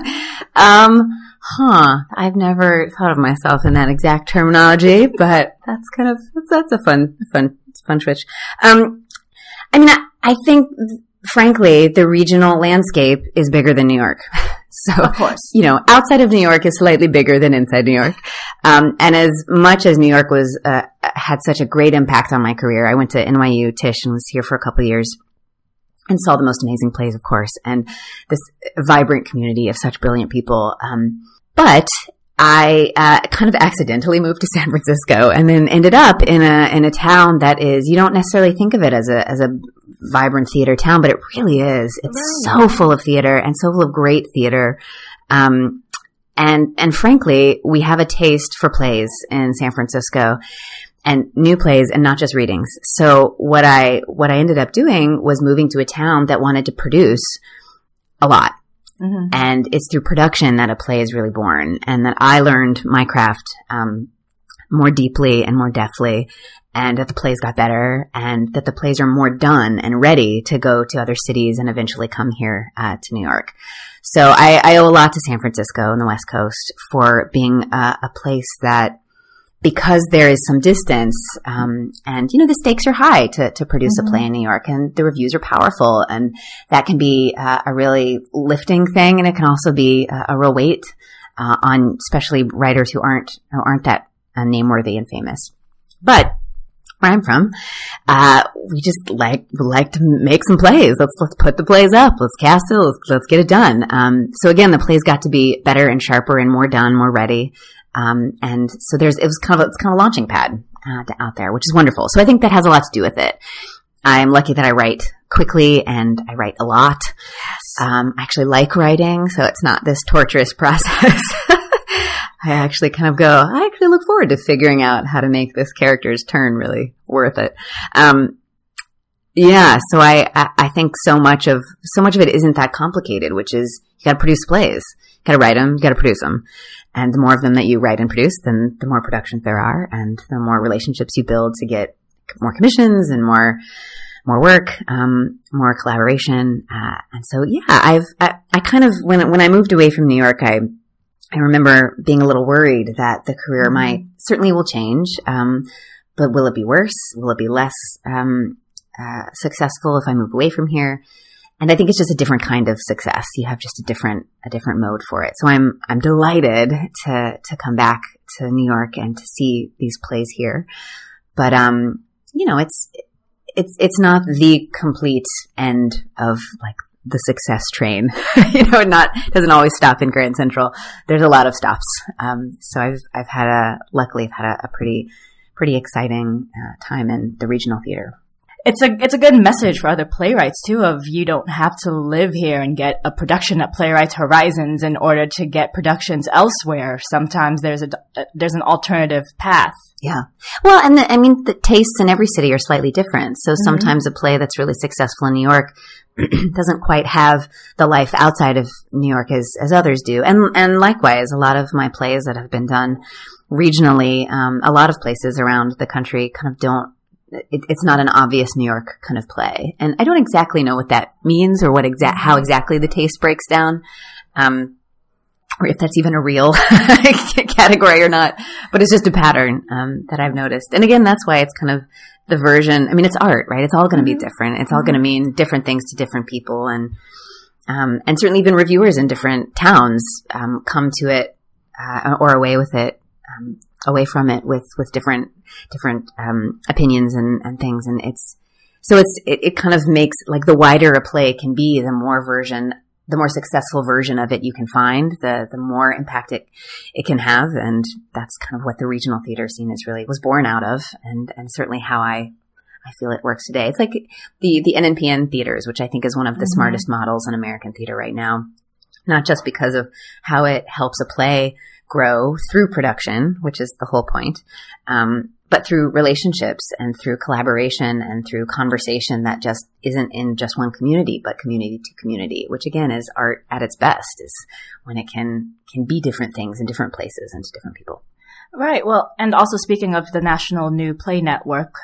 I've never thought of myself in that exact terminology, but that's a fun switch. I mean, I think, frankly, the regional landscape is bigger than New York. So, of course, you know, outside of New York is slightly bigger than inside New York. And as much as New York had such a great impact on my career, I went to NYU Tisch and was here for a couple of years and saw the most amazing plays, of course, and this vibrant community of such brilliant people. But I kind of accidentally moved to San Francisco and then ended up in a town that is, you don't necessarily think of it as a vibrant theater town, but it really is. It's so full of theater and so full of great theater. And frankly, we have a taste for plays in San Francisco and new plays and not just readings. So what I ended up doing was moving to a town that wanted to produce a lot. Mm-hmm. And it's through production that a play is really born, and that I learned my craft more deeply and more deftly, and that the plays got better, and that the plays are more done and ready to go to other cities and eventually come here to New York. So I owe a lot to San Francisco and the West Coast for being a place that, because there is some distance, and, you know, the stakes are high to produce a play in New York, and the reviews are powerful, and that can be a really lifting thing, and it can also be a real weight on especially writers who aren't that name-worthy and famous. But where I'm from, we just like to make some plays. Let's put the plays up. Let's cast it. Let's get it done. So again, the plays got to be better and sharper and more done, more ready. And so it's kind of a launching pad, out there, which is wonderful. So I think that has a lot to do with it. I'm lucky that I write quickly and I write a lot. Yes. I actually like writing, so it's not this torturous process. I actually kind of I actually look forward to figuring out how to make this character's turn really worth it. So I think so much of it isn't that complicated, which is you gotta produce plays. You gotta write them, you gotta produce them. And the more of them that you write and produce, then the more productions there are and the more relationships you build to get more commissions and more work, more collaboration. And so, I kind of, when I moved away from New York, I remember being a little worried that the career certainly will change. But will it be worse? Will it be less, successful if I move away from here? And I think it's just a different kind of success. You have just a different mode for it. So I'm delighted to come back to New York and to see these plays here. But, it's not the complete end of like the success train. Doesn't always stop in Grand Central. There's a lot of stops. So I've had a pretty exciting time in the regional theater. It's a good message for other playwrights too, of you don't have to live here and get a production at Playwrights Horizons in order to get productions elsewhere. Sometimes there's an alternative path. Yeah. Well, and the tastes in every city are slightly different. So sometimes a play that's really successful in New York doesn't quite have the life outside of New York as others do. And likewise, a lot of my plays that have been done regionally, a lot of places around the country kind of don't. It's not an obvious New York kind of play. And I don't exactly know what that means or how exactly the taste breaks down. Or if that's even a real category or not, but it's just a pattern, that I've noticed. And again, that's why it's kind of the version. I mean, it's art, right? It's all going to be different. It's all going to mean different things to different people. And certainly even reviewers in different towns, come to it, or away with it, away from it with different opinions and things. And it kind of makes, like, the wider a play can be, the more successful version of it you can find, the more impact it can have. And that's kind of what the regional theater scene was born out of, and certainly how I feel it works today. It's like the NNPN theaters, which I think is one of the smartest models in American theater right now, not just because of how it helps a play grow through production, which is the whole point, but through relationships and through collaboration and through conversation that just isn't in just one community, but community to community, which again is art at its best, is when it can be different things in different places and to different people. Right. Well, and also speaking of the National New Play Network,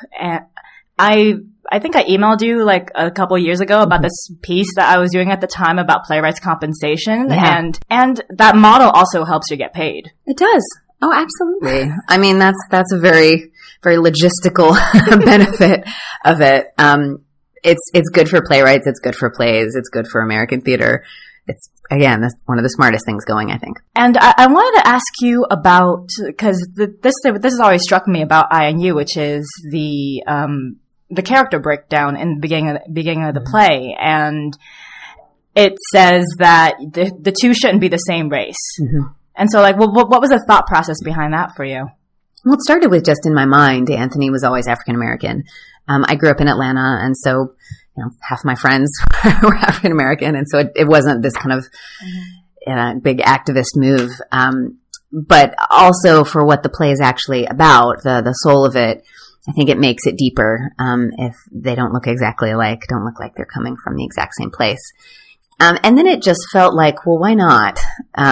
I think I emailed you like a couple of years ago about this piece that I was doing at the time about playwrights' compensation, and that model also helps you get paid. It does. Oh, absolutely. I mean, that's a very, very logistical benefit of it. It's good for playwrights. It's good for plays. It's good for American theater. That's one of the smartest things going, I think. And I wanted to ask you about, because this has always struck me about INU, which is the character breakdown in the beginning of the play, and it says that the two shouldn't be the same race. And so, like, what was the thought process behind that for you? Well, it started with, just in my mind, Anthony was always African American. I grew up in Atlanta, and so, half my friends were African American, and so it wasn't this kind of big activist move. But also for what the play is actually about, the soul of it, I think it makes it deeper, if they don't look exactly alike, don't look like they're coming from the exact same place. And then it just felt like, well, why not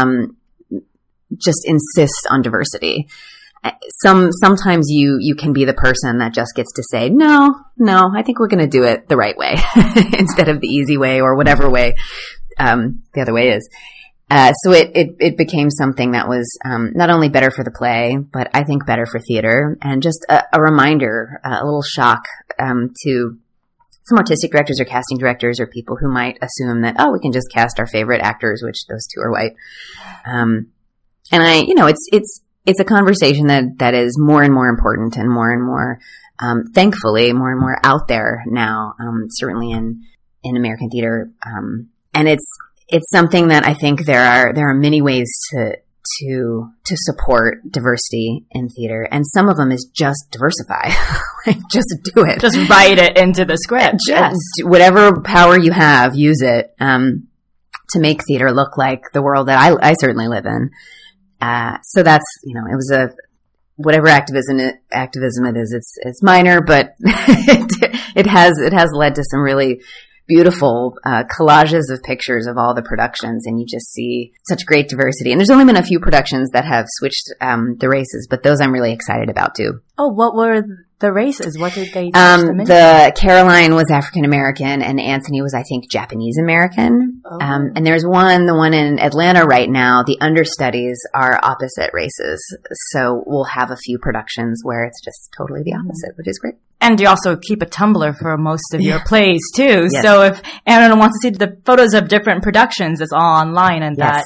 just insist on diversity? Sometimes you can be the person that just gets to say, no, I think we're going to do it the right way instead of the easy way or whatever way the other way is. So it became something that was not only better for the play, but I think better for theater, and just a reminder, a little shock to some artistic directors or casting directors or people who might assume that, we can just cast our favorite actors, which those two are white. And it's a conversation that is more and more important and more thankfully, more and more out there now, certainly in American theater. And it's something that I think there are many ways to support diversity in theater, and some of them is just diversify. Like, just do it. Just write it into the script. Whatever power you have, use it to make theater look like the world that I certainly live in. So that's, it was whatever activism it is. It's minor, but it has led to some really beautiful collages of pictures of all the productions, and you just see such great diversity. And there's only been a few productions that have switched the races, but those I'm really excited about too. Oh, what were the races? What did they? The Caroline was African American, and Anthony was, I think, Japanese American. Oh. And there's the one in Atlanta right now. The understudies are opposite races, so we'll have a few productions where it's just totally the opposite, which is great. And you also keep a Tumblr for most of your plays too. Yes. So if anyone wants to see the photos of different productions, it's all online, and yes.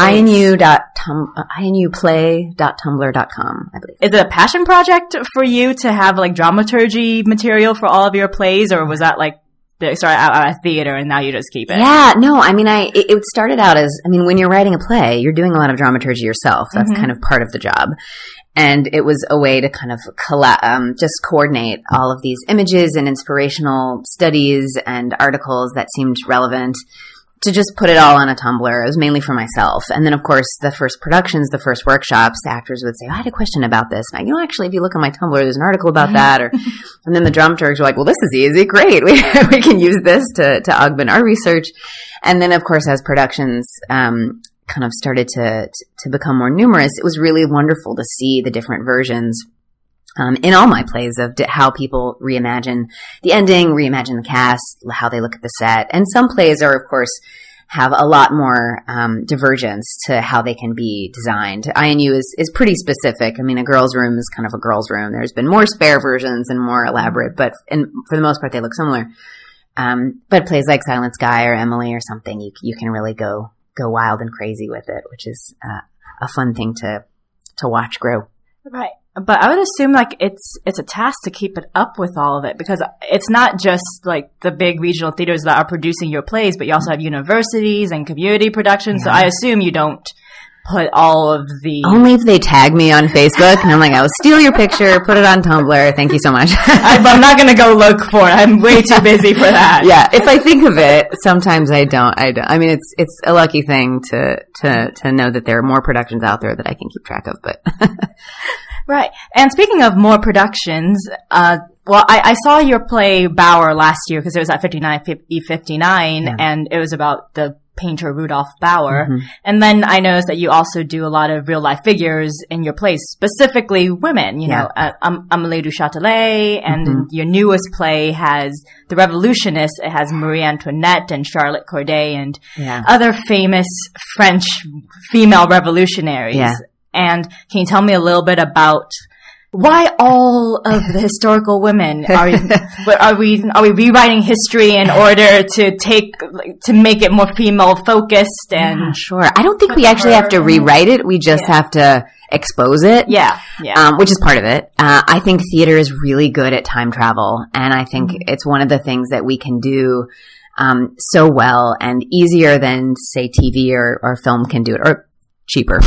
INUplay.tumblr.com, I believe. Is it a passion project for you to have like dramaturgy material for all of your plays, or was that like started out of theater and now you just keep it? Yeah, no, I mean, it started out as, when you're writing a play, you're doing a lot of dramaturgy yourself. That's kind of part of the job. And it was a way to kind of just coordinate all of these images and inspirational studies and articles that seemed relevant, to just put it all on a Tumblr. It was mainly for myself. And then, of course, the first productions, the first workshops, the actors would say, I had a question about this. And actually, if you look on my Tumblr, there's an article about that. And then the dramaturgs were like, well, this is easy. Great. We can use this to augment our research. And then, of course, as productions kind of started to become more numerous, it was really wonderful to see the different versions in all my plays of how people reimagine the ending, reimagine the cast, how they look at the set. And some plays are, of course, have a lot more divergence to how they can be designed. INU is pretty specific. A girl's room is kind of a girl's room. There's been more spare versions and more elaborate, but for the most part, they look similar. But plays like Silent Sky or Emily or something, you can really go wild and crazy with it, which is a fun thing to watch grow. Right. But I would assume like it's a task to keep it up with all of it, because it's not just like the big regional theaters that are producing your plays, but you also have universities and community productions. Yeah. So I assume you don't put all of the... Only if they tag me on Facebook, and I'm like, I will steal your picture, put it on Tumblr. Thank you so much. I'm not going to go look for it. I'm way too busy for that. Yeah, if I think of it, sometimes I don't. It's a lucky thing to know that there are more productions out there that I can keep track of, but... Right. And speaking of more productions, I saw your play Bauer last year because it was at 59E59, and it was about the painter Rudolf Bauer. Mm-hmm. And then I noticed that you also do a lot of real life figures in your plays, specifically women, Amélie du Châtelet, and your newest play has The Revolutionists. It has Marie Antoinette and Charlotte Corday and other famous French female revolutionaries. Yeah. And can you tell me a little bit about why all of the historical women are we rewriting history in order to make it more female focused? And sure, I don't think we actually have to rewrite it. We just have to expose it. Yeah. Which is part of it. I think theater is really good at time travel, and I think it's one of the things that we can do so well and easier than say TV or film can do it, or cheaper.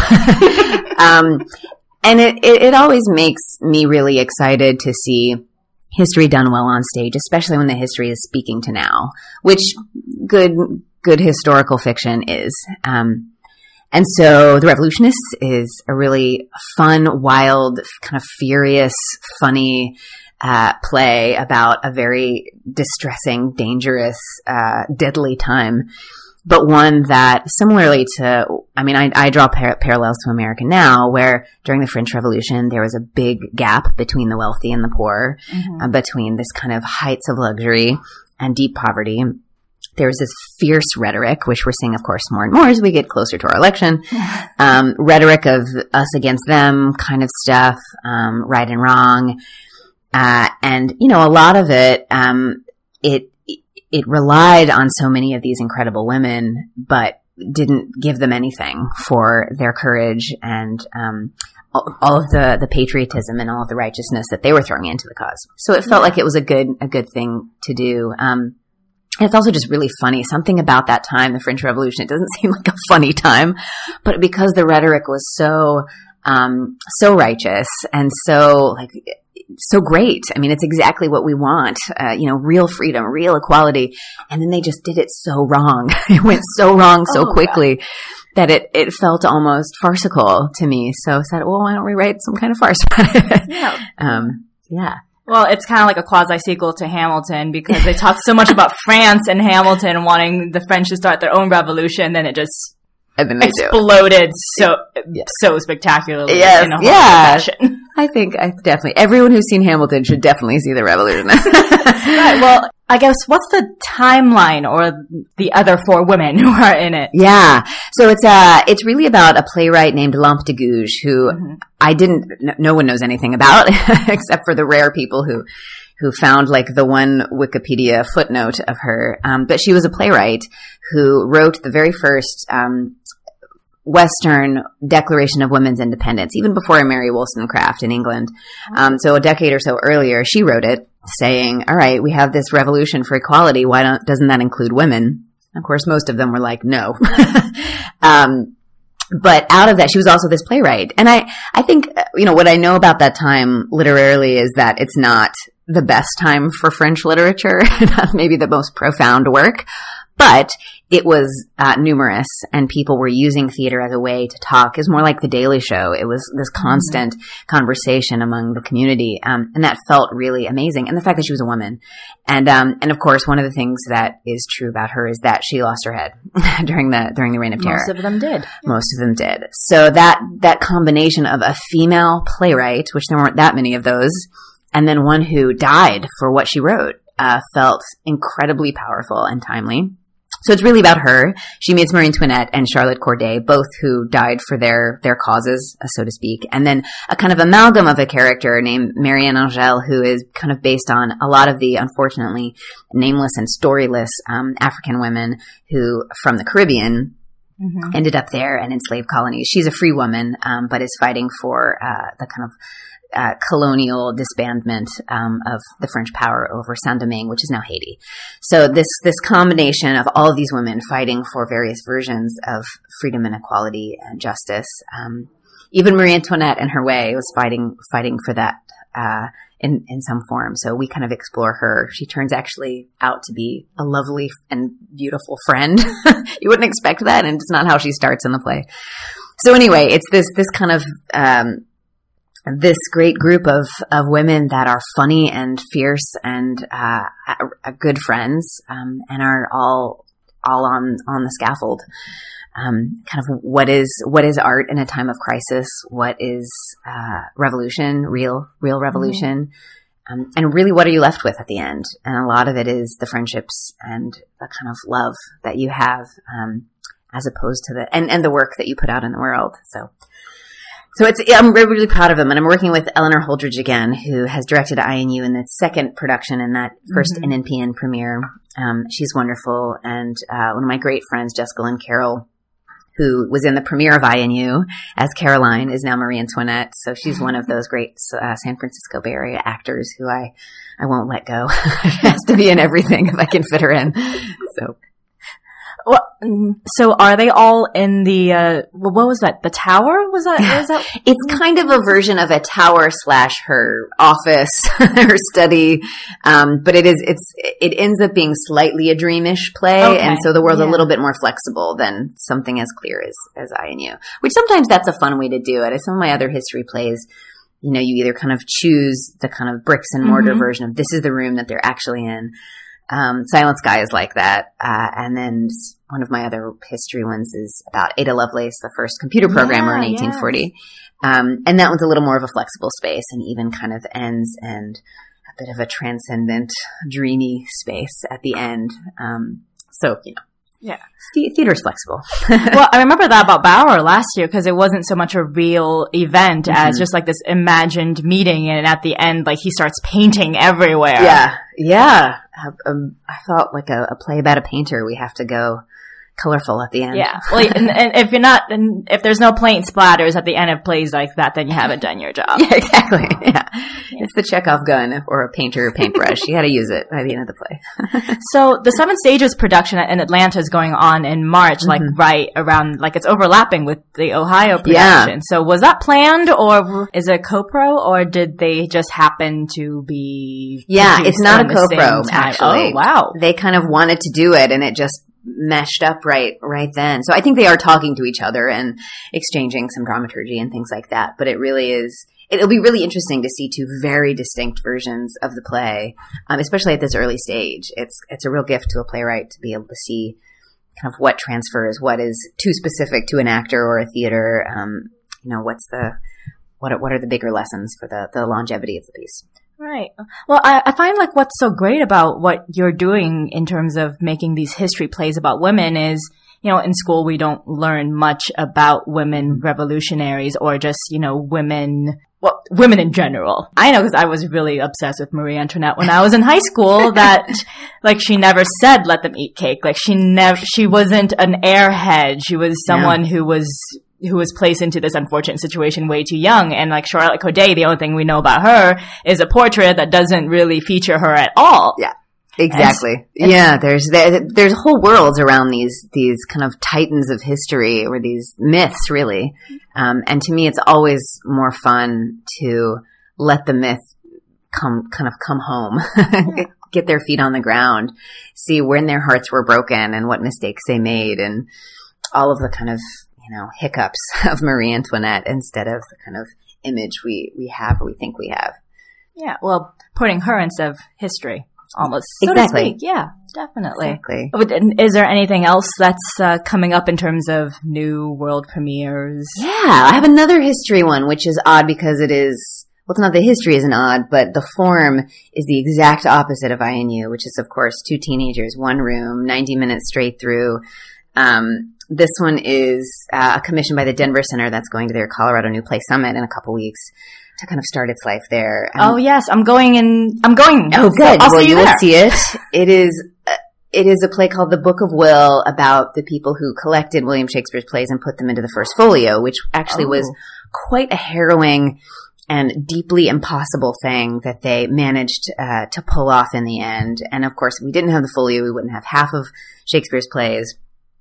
And it always makes me really excited to see history done well on stage, especially when the history is speaking to now, which good historical fiction is. And so The Revolutionists is a really fun, wild, kind of furious, funny play about a very distressing, dangerous, deadly time. But one that, similarly to, I draw parallels to America Now, where during the French Revolution, there was a big gap between the wealthy and the poor, between this kind of heights of luxury and deep poverty. There was this fierce rhetoric, which we're seeing, of course, more and more as we get closer to our election. Rhetoric of us against them kind of stuff, right and wrong. And, a lot of it, it relied on so many of these incredible women, but didn't give them anything for their courage and all of the patriotism and all of the righteousness that they were throwing into the cause. So it felt like it was a good thing to do. And it's also just really funny. Something about that time, the French Revolution, it doesn't seem like a funny time, but because the rhetoric was so righteous and so great. I mean, it's exactly what we want. Real freedom, real equality. And then they just did it so wrong. It went so wrong so quickly that it felt almost farcical to me. So I said, well, why don't we write some kind of farce about it? Yeah. Well, it's kind of like a quasi-sequel to Hamilton because they talked so much about France and Hamilton wanting the French to start their own revolution, then it just exploded so spectacularly in a horrible fashion. I think definitely everyone who's seen Hamilton should definitely see The Revolution. Right. Well, I guess what's the timeline or the other 4 women who are in it? Yeah. So it's really about a playwright named Lampe de Gouges who no one knows anything about except for the rare people who found like the one Wikipedia footnote of her. But she was a playwright who wrote the very first Western Declaration of Women's Independence, even before Mary Wollstonecraft in England. So a decade or so earlier, she wrote it saying, all right, we have this revolution for equality. Doesn't that include women? Of course, most of them were like, no. But out of that, she was also this playwright. And I think, what I know about that time literarily is that it's not the best time for French literature, not maybe the most profound work, but it was numerous and people were using theater as a way to talk. It was more like The Daily Show. It was this constant conversation among the community. And that felt really amazing. And the fact that she was a woman. And of course, one of the things that is true about her is that she lost her head during the Reign of Terror. Most of them did. Most of them did. So that combination of a female playwright, which there weren't that many of those, and then one who died for what she wrote, felt incredibly powerful and timely. So it's really about her. She meets Marie Antoinette and Charlotte Corday, both who died for their causes, so to speak. And then a kind of amalgam of a character named Marianne Angèle, who is kind of based on a lot of the unfortunately nameless and storyless African women who, from the Caribbean, ended up there and enslaved colonies. She's a free woman, but is fighting for the kind of colonial disbandment of the French power over Saint-Domingue, which is now Haiti. So this combination of all of these women fighting for various versions of freedom and equality and justice. Even Marie Antoinette, in her way, was fighting for that in some form. So we kind of explore her. She turns actually out to be a lovely and beautiful friend. You wouldn't expect that, and it's not how she starts in the play. So anyway, it's this kind of this great group of women that are funny and fierce and good friends, and are all on the scaffold. Kind of what is art in a time of crisis? What is revolution? Real revolution? And really, what are you left with at the end? And a lot of it is the friendships and the kind of love that you have, as opposed to and the work that you put out in the world. So I'm really proud of them. And I'm working with Eleanor Holdridge again, who has directed INU in the second production in that first NNPN premiere. She's wonderful. And one of my great friends, Jessica Lynn Carroll, who was in the premiere of INU as Caroline, is now Marie Antoinette. So she's one of those great San Francisco Bay Area actors who I won't let go. She has to be in everything if I can fit her in. So are they all in the, what was that? The tower? Was that? It's kind of a version of a tower / her office, her study. But it ends up being slightly a dreamish play. Okay. And so the world's a little bit more flexible than something as clear as INU, which sometimes that's a fun way to do it. As some of my other history plays, you either kind of choose the kind of bricks and mortar version of this is the room that they're actually in. Silent Sky is like that. And then one of my other history ones is about Ada Lovelace, the first computer programmer in 1840. And that one's a little more of a flexible space and even kind of ends and a bit of a transcendent, dreamy space at the end. Theater's flexible. Well, I remember that about Bauer last year because it wasn't so much a real event as just like this imagined meeting, and at the end, like he starts painting everywhere. Yeah. I felt like a play about a painter. We have to go colorful at the end. Yeah. Well, and if there's no paint splatters at the end of plays like that, then you haven't done your job. Yeah, exactly. Yeah. It's the Chekhov gun or a painter or paintbrush. You got to use it by the end of the play. So the Seven Stages production in Atlanta is going on in March, like right around, like it's overlapping with the Ohio production. Yeah. So was that planned, or is it co-pro, or did they just happen to be? Yeah, it's not a co-pro, actually. Oh, wow. They kind of wanted to do it, and it just meshed up right then. So I think they are talking to each other and exchanging some dramaturgy and things like that. But it really is, it'll be really interesting to see two very distinct versions of the play, especially at this early stage. It's a real gift to a playwright to be able to see kind of what transfers, what is too specific to an actor or a theater. What are the bigger lessons for the longevity of the piece? Right. Well, I find like what's so great about what you're doing in terms of making these history plays about women is, in school we don't learn much about women revolutionaries or just, women in general. I know because I was really obsessed with Marie Antoinette when I was in high school that like she never said let them eat cake. Like she wasn't an airhead. She was someone who was placed into this unfortunate situation way too young. And like Charlotte Corday, the only thing we know about her is a portrait that doesn't really feature her at all. Yeah, exactly. There's whole worlds around these kind of titans of history, or these myths, really. And to me, it's always more fun to let the myth come home, get their feet on the ground, see when their hearts were broken and what mistakes they made, and all of the kind of hiccups of Marie Antoinette instead of the kind of image we have or we think we have. Yeah, well, putting her instead of history, almost. Exactly. So to speak. Yeah, definitely. Exactly. Is there anything else that's coming up in terms of new world premieres? Yeah, I have another history one, which is odd because it is, well, it's not the history isn't odd, but the form is the exact opposite of INU, which is, of course, two teenagers, one room, 90 minutes straight through. This one is a commission by the Denver Center that's going to their Colorado New Play Summit in a couple weeks to kind of start its life there. Oh yes, I'm going. Oh, good. Well, you will see it. It is a play called The Book of Will about the people who collected William Shakespeare's plays and put them into the First Folio, which actually was quite a harrowing and deeply impossible thing that they managed to pull off in the end. And of course, if we didn't have the folio, we wouldn't have half of Shakespeare's plays.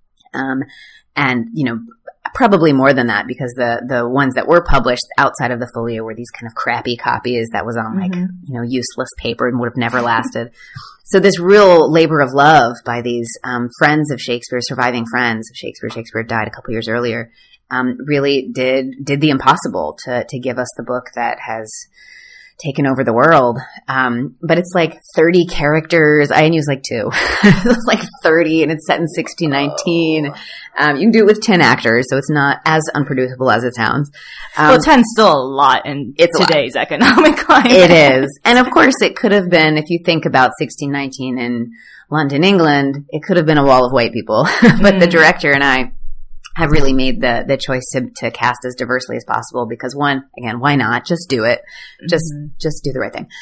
And probably more than that, because the ones that were published outside of the folio were these kind of crappy copies that was on useless paper and would have never lasted. So this real labor of love by these friends of Shakespeare, surviving friends of Shakespeare. Shakespeare died a couple years earlier. Really did the impossible to give us the book that has taken over the world. But it's like 30 characters. I use like 2. It's like 30 and it's set in 1619. You can do it with 10 actors, so it's not as unproducible as it sounds. Well, 10's still a lot in today's economic climate. It is. And of course it could have been, if you think about 1619 in London, England, it could have been a wall of white people. But the director and I have really made the choice to cast as diversely as possible because why not? Just do it. Just do the right thing.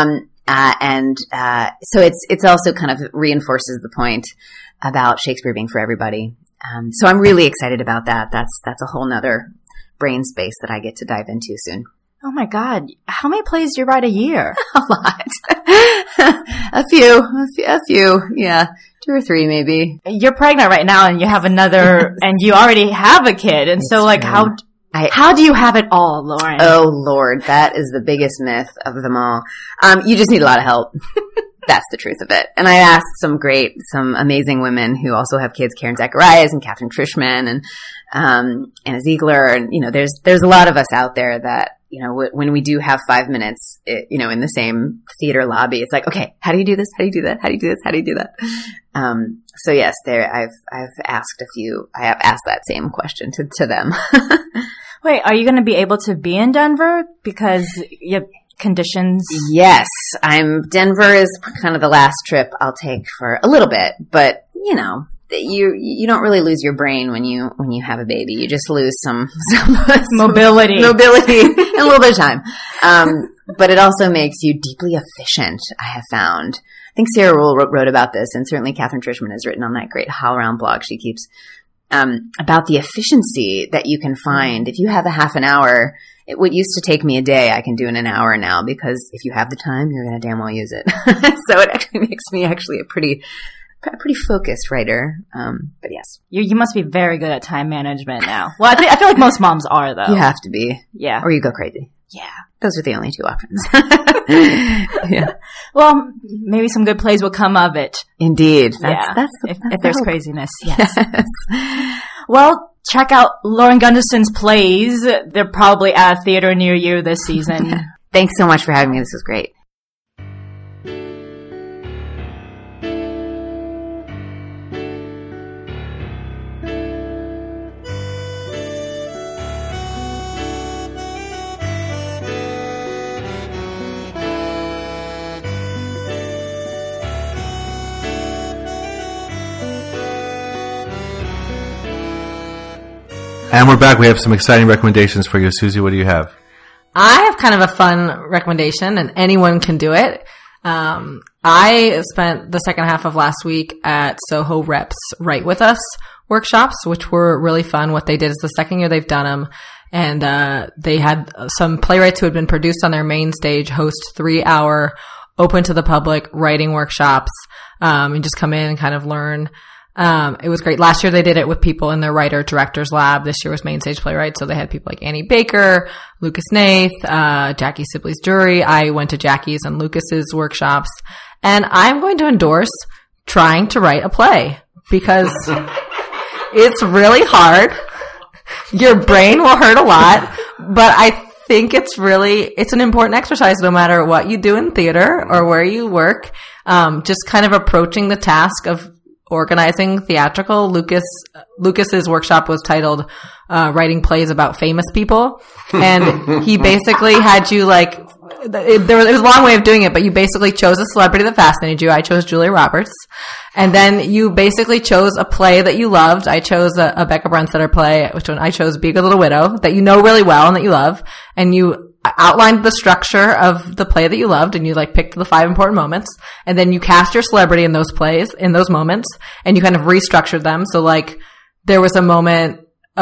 So it's also kind of reinforces the point about Shakespeare being for everybody. So I'm really excited about that. That's a whole nother brain space that I get to dive into soon. Oh my God. How many plays do you write a year? A lot. A few. Yeah. 2 or 3 maybe. You're pregnant right now and you have another, and you already have a kid. And so like how do you have it all, Lauren? Oh Lord, that is the biggest myth of them all. You just need a lot of help. That's the truth of it. And I asked some amazing women who also have kids, Karen Zacharias and Catherine Trishman and Anna Ziegler. And, there's a lot of us out there that, when we do have 5 minutes, in the same theater lobby, it's like, okay, how do you do this? How do you do that? How do you do this? How do you do that? So yes, I've asked I have asked that same question to them. Wait, are you going to be able to be in Denver because you have conditions? Yes, Denver is kind of the last trip I'll take for a little bit, but you don't really lose your brain when you have a baby. You just lose some mobility and a little bit of time. But it also makes you deeply efficient, I have found. think Sarah Rule wrote about this, and certainly Catherine Trishman has written on that great HowlRound blog she keeps, about the efficiency that you can find. If you have a half an hour, what used to take me a day, I can do in an hour now, because if you have the time, you're going to damn well use it. So it actually makes me a pretty focused writer. But yes. You must be very good at time management now. Well, I feel like most moms are, though. You have to be. Yeah. Or you go crazy. Yeah. Those are the only two options. Yeah. Well, maybe some good plays will come of it. Indeed. That's if there's craziness. Yes. Well, check out Lauren Gunderson's plays. They're probably at a theater near you this season. Thanks so much for having me. This was great. And we're back. We have some exciting recommendations for you. Susie, what do you have? I have kind of a fun recommendation, and anyone can do it. I spent the second half of last week at Soho Rep's Write With Us workshops, which were really fun. What they did is the second year they've done them, and they had some playwrights who had been produced on their main stage host 3-hour open to the public writing workshops, and just come in and kind of learn. It was great. Last year they did it with people in their writer-directors lab. This year was main stage playwright. So they had people like Annie Baker, Lucas Nath, Jackie Sibley's Jury. I went to Jackie's and Lucas's workshops, and I'm going to endorse trying to write a play, because it's really hard. Your brain will hurt a lot, but I think it's an important exercise no matter what you do in theater or where you work. Just kind of approaching the task of organizing theatrical. Lucas's workshop was titled writing plays about famous people, and he basically had you it was a long way of doing it, but you basically chose a celebrity that fascinated you. I chose Julia Roberts, and then you basically chose a play that you loved. I chose a Becca Brunsetter play, which one I chose Be a Good Little Widow, that you know really well and that you love, and you outlined the structure of the play that you loved, and you picked the 5 important moments, and then you cast your celebrity in those plays, in those moments, and you kind of restructured them. So there was a moment,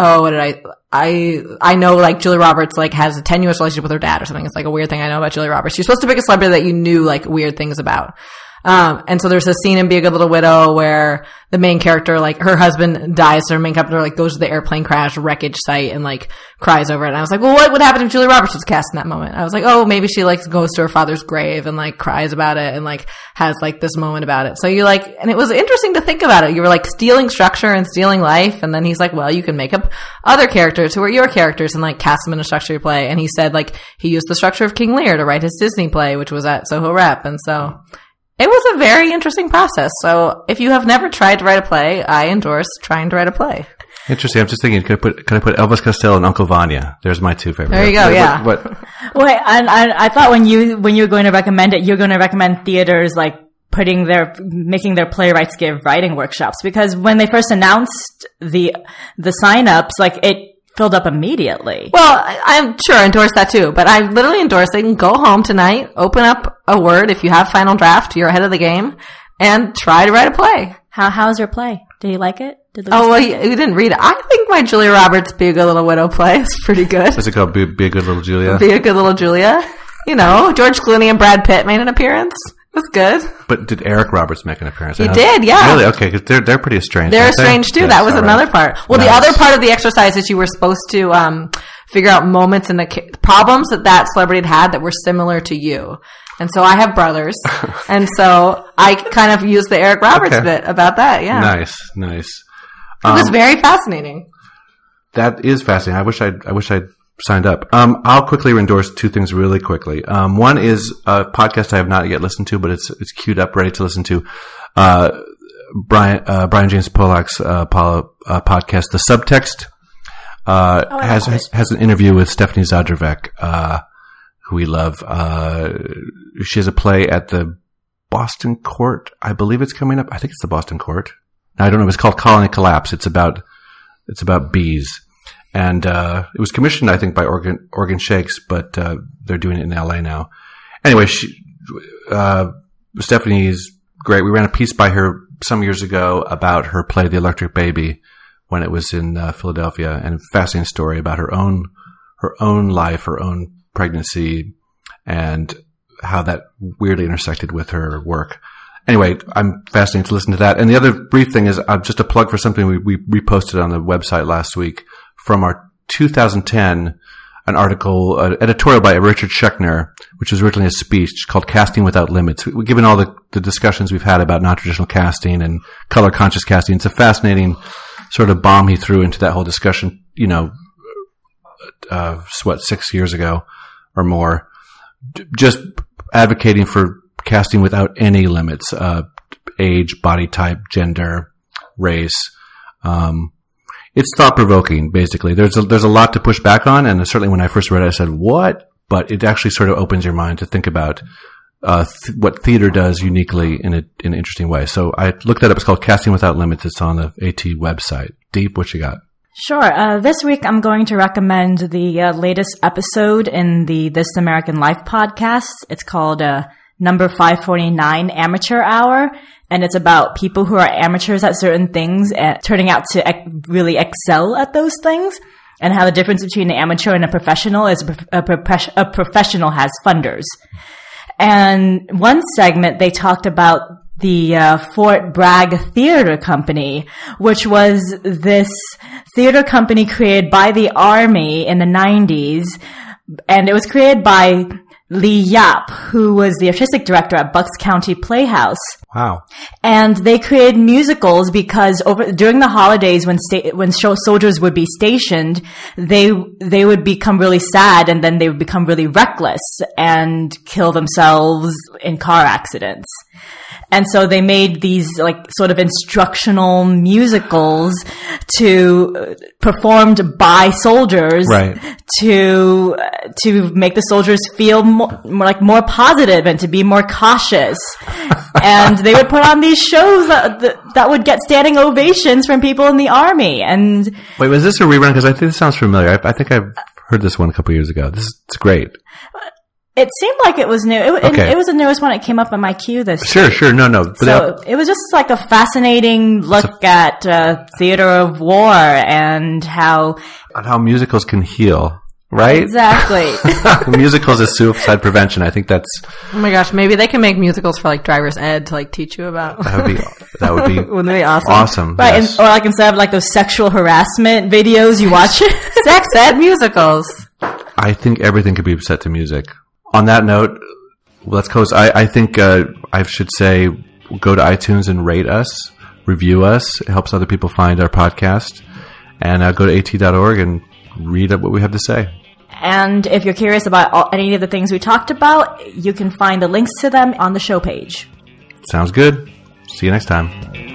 I know Julia Roberts has a tenuous relationship with her dad or something. It's a weird thing I know about Julia Roberts. You're supposed to pick a celebrity that you knew weird things about. And so there's a scene in Be a Good Little Widow where the main character, her husband dies, so her main character, goes to the airplane crash wreckage site and, cries over it. And I was like, well, what would happen if Julia Roberts was cast in that moment? I was like, oh, maybe she, goes to her father's grave and, cries about it and, has, this moment about it. So you, and it was interesting to think about it. You were, stealing structure and stealing life. And then he's like, well, you can make up other characters who are your characters and, cast them in a structure of your play. And he said, he used the structure of King Lear to write his Disney play, which was at Soho Rep. And so it was a very interesting process. So if you have never tried to write a play, I endorse trying to write a play. Interesting. I'm just thinking, could I put Elvis Costello and Uncle Vanya? There's my 2 favorites. There you go. Yeah. What? Well, and I thought when you were going to recommend it, you're going to recommend theaters making their playwrights give writing workshops, because when they first announced the signups, it filled up immediately. Well, I'm sure I endorse that too, but I literally endorse it. Go home tonight, open up a Word. If you have Final Draft, you're ahead of the game, and try to write a play. How's your play? Did you like it? You didn't read it. I think my Julia Roberts Be a Good Little Widow play is pretty good. What's it called? Be a Good Little Julia? Be a Good Little Julia. George Clooney and Brad Pitt made an appearance. It was good. But did Eric Roberts make an appearance? He did, yeah. Really? Okay, because they're pretty estranged. They're estranged too. Yes, that was another part. Well, nice. The other part of the exercise is you were supposed to figure out moments in the problems that celebrity had that were similar to you. And so I have brothers, and so I kind of used the Eric Roberts bit about that. Yeah, nice. It was very fascinating. That is fascinating. I wish I'd signed up. I'll quickly endorse 2 things really quickly. One is a podcast I have not yet listened to, but it's queued up, ready to listen to. Brian James Polak's podcast, The Subtext, has an interview with Stephanie Zadravec, who we love. She has a play at the Boston Court. I believe it's coming up. I think it's the Boston Court. I don't know. It's called Colony Collapse. It's about bees. And it was commissioned, I think, by Oregon Shakes, but they're doing it in LA now. Anyway, Stephanie's great. We ran a piece by her some years ago about her play The Electric Baby when it was in Philadelphia, and a fascinating story about her own life, her own pregnancy, and how that weirdly intersected with her work. Anyway, I'm fascinated to listen to that. And the other brief thing is just a plug for something we reposted on the website last week from our 2010, an article, editorial by Richard Schechner, which was originally a speech called Casting Without Limits. Given all the discussions we've had about non-traditional casting and color-conscious casting, it's a fascinating sort of bomb he threw into that whole discussion, 6 years ago or more, just advocating for casting without any limits, age, body type, gender, race. It's thought-provoking, basically. There's a lot to push back on, and certainly when I first read it, I said, what? But it actually sort of opens your mind to think about what theater does uniquely in an interesting way. So I looked that up. It's called Casting Without Limits. It's on the AT website. Deep, what you got? Sure. This week I'm going to recommend the latest episode in the This American Life podcast. It's called Number 549 Amateur Hour, and it's about people who are amateurs at certain things and turning out to really excel at those things, and how the difference between an amateur and a professional is a professional has funders. And one segment they talked about the Fort Bragg Theater Company, which was this theater company created by the Army in the 90s, and it was created by Lee Yap, who was the artistic director at Bucks County Playhouse. Wow. And they created musicals because during the holidays when soldiers would be stationed, they would become really sad, and then they would become really reckless and kill themselves in car accidents. And so they made these sort of instructional musicals performed by soldiers, right, to make the soldiers feel more positive and to be more cautious. And they would put on these shows that would get standing ovations from people in the Army. And wait, was this a rerun? Because I think this sounds familiar. I think I've heard this one a couple years ago. It's great. It seemed like it was new. It was the newest one. It came up in my queue this week. Sure. No. So it was just like a fascinating look at theater of war and how musicals can heal, right? Exactly. Musicals is suicide prevention. I think that's... Oh my gosh, maybe they can make musicals for driver's ed to teach you about. That would be Wouldn't that be awesome? Awesome. Right, yes. or instead of those sexual harassment videos you watch. Sex ed musicals. I think everything could be set to music. On that note, let's close. I think I should say go to iTunes and rate us, review us. It helps other people find our podcast. And go to at.org and read up what we have to say. And if you're curious about any of the things we talked about, you can find the links to them on the show page. Sounds good. See you next time.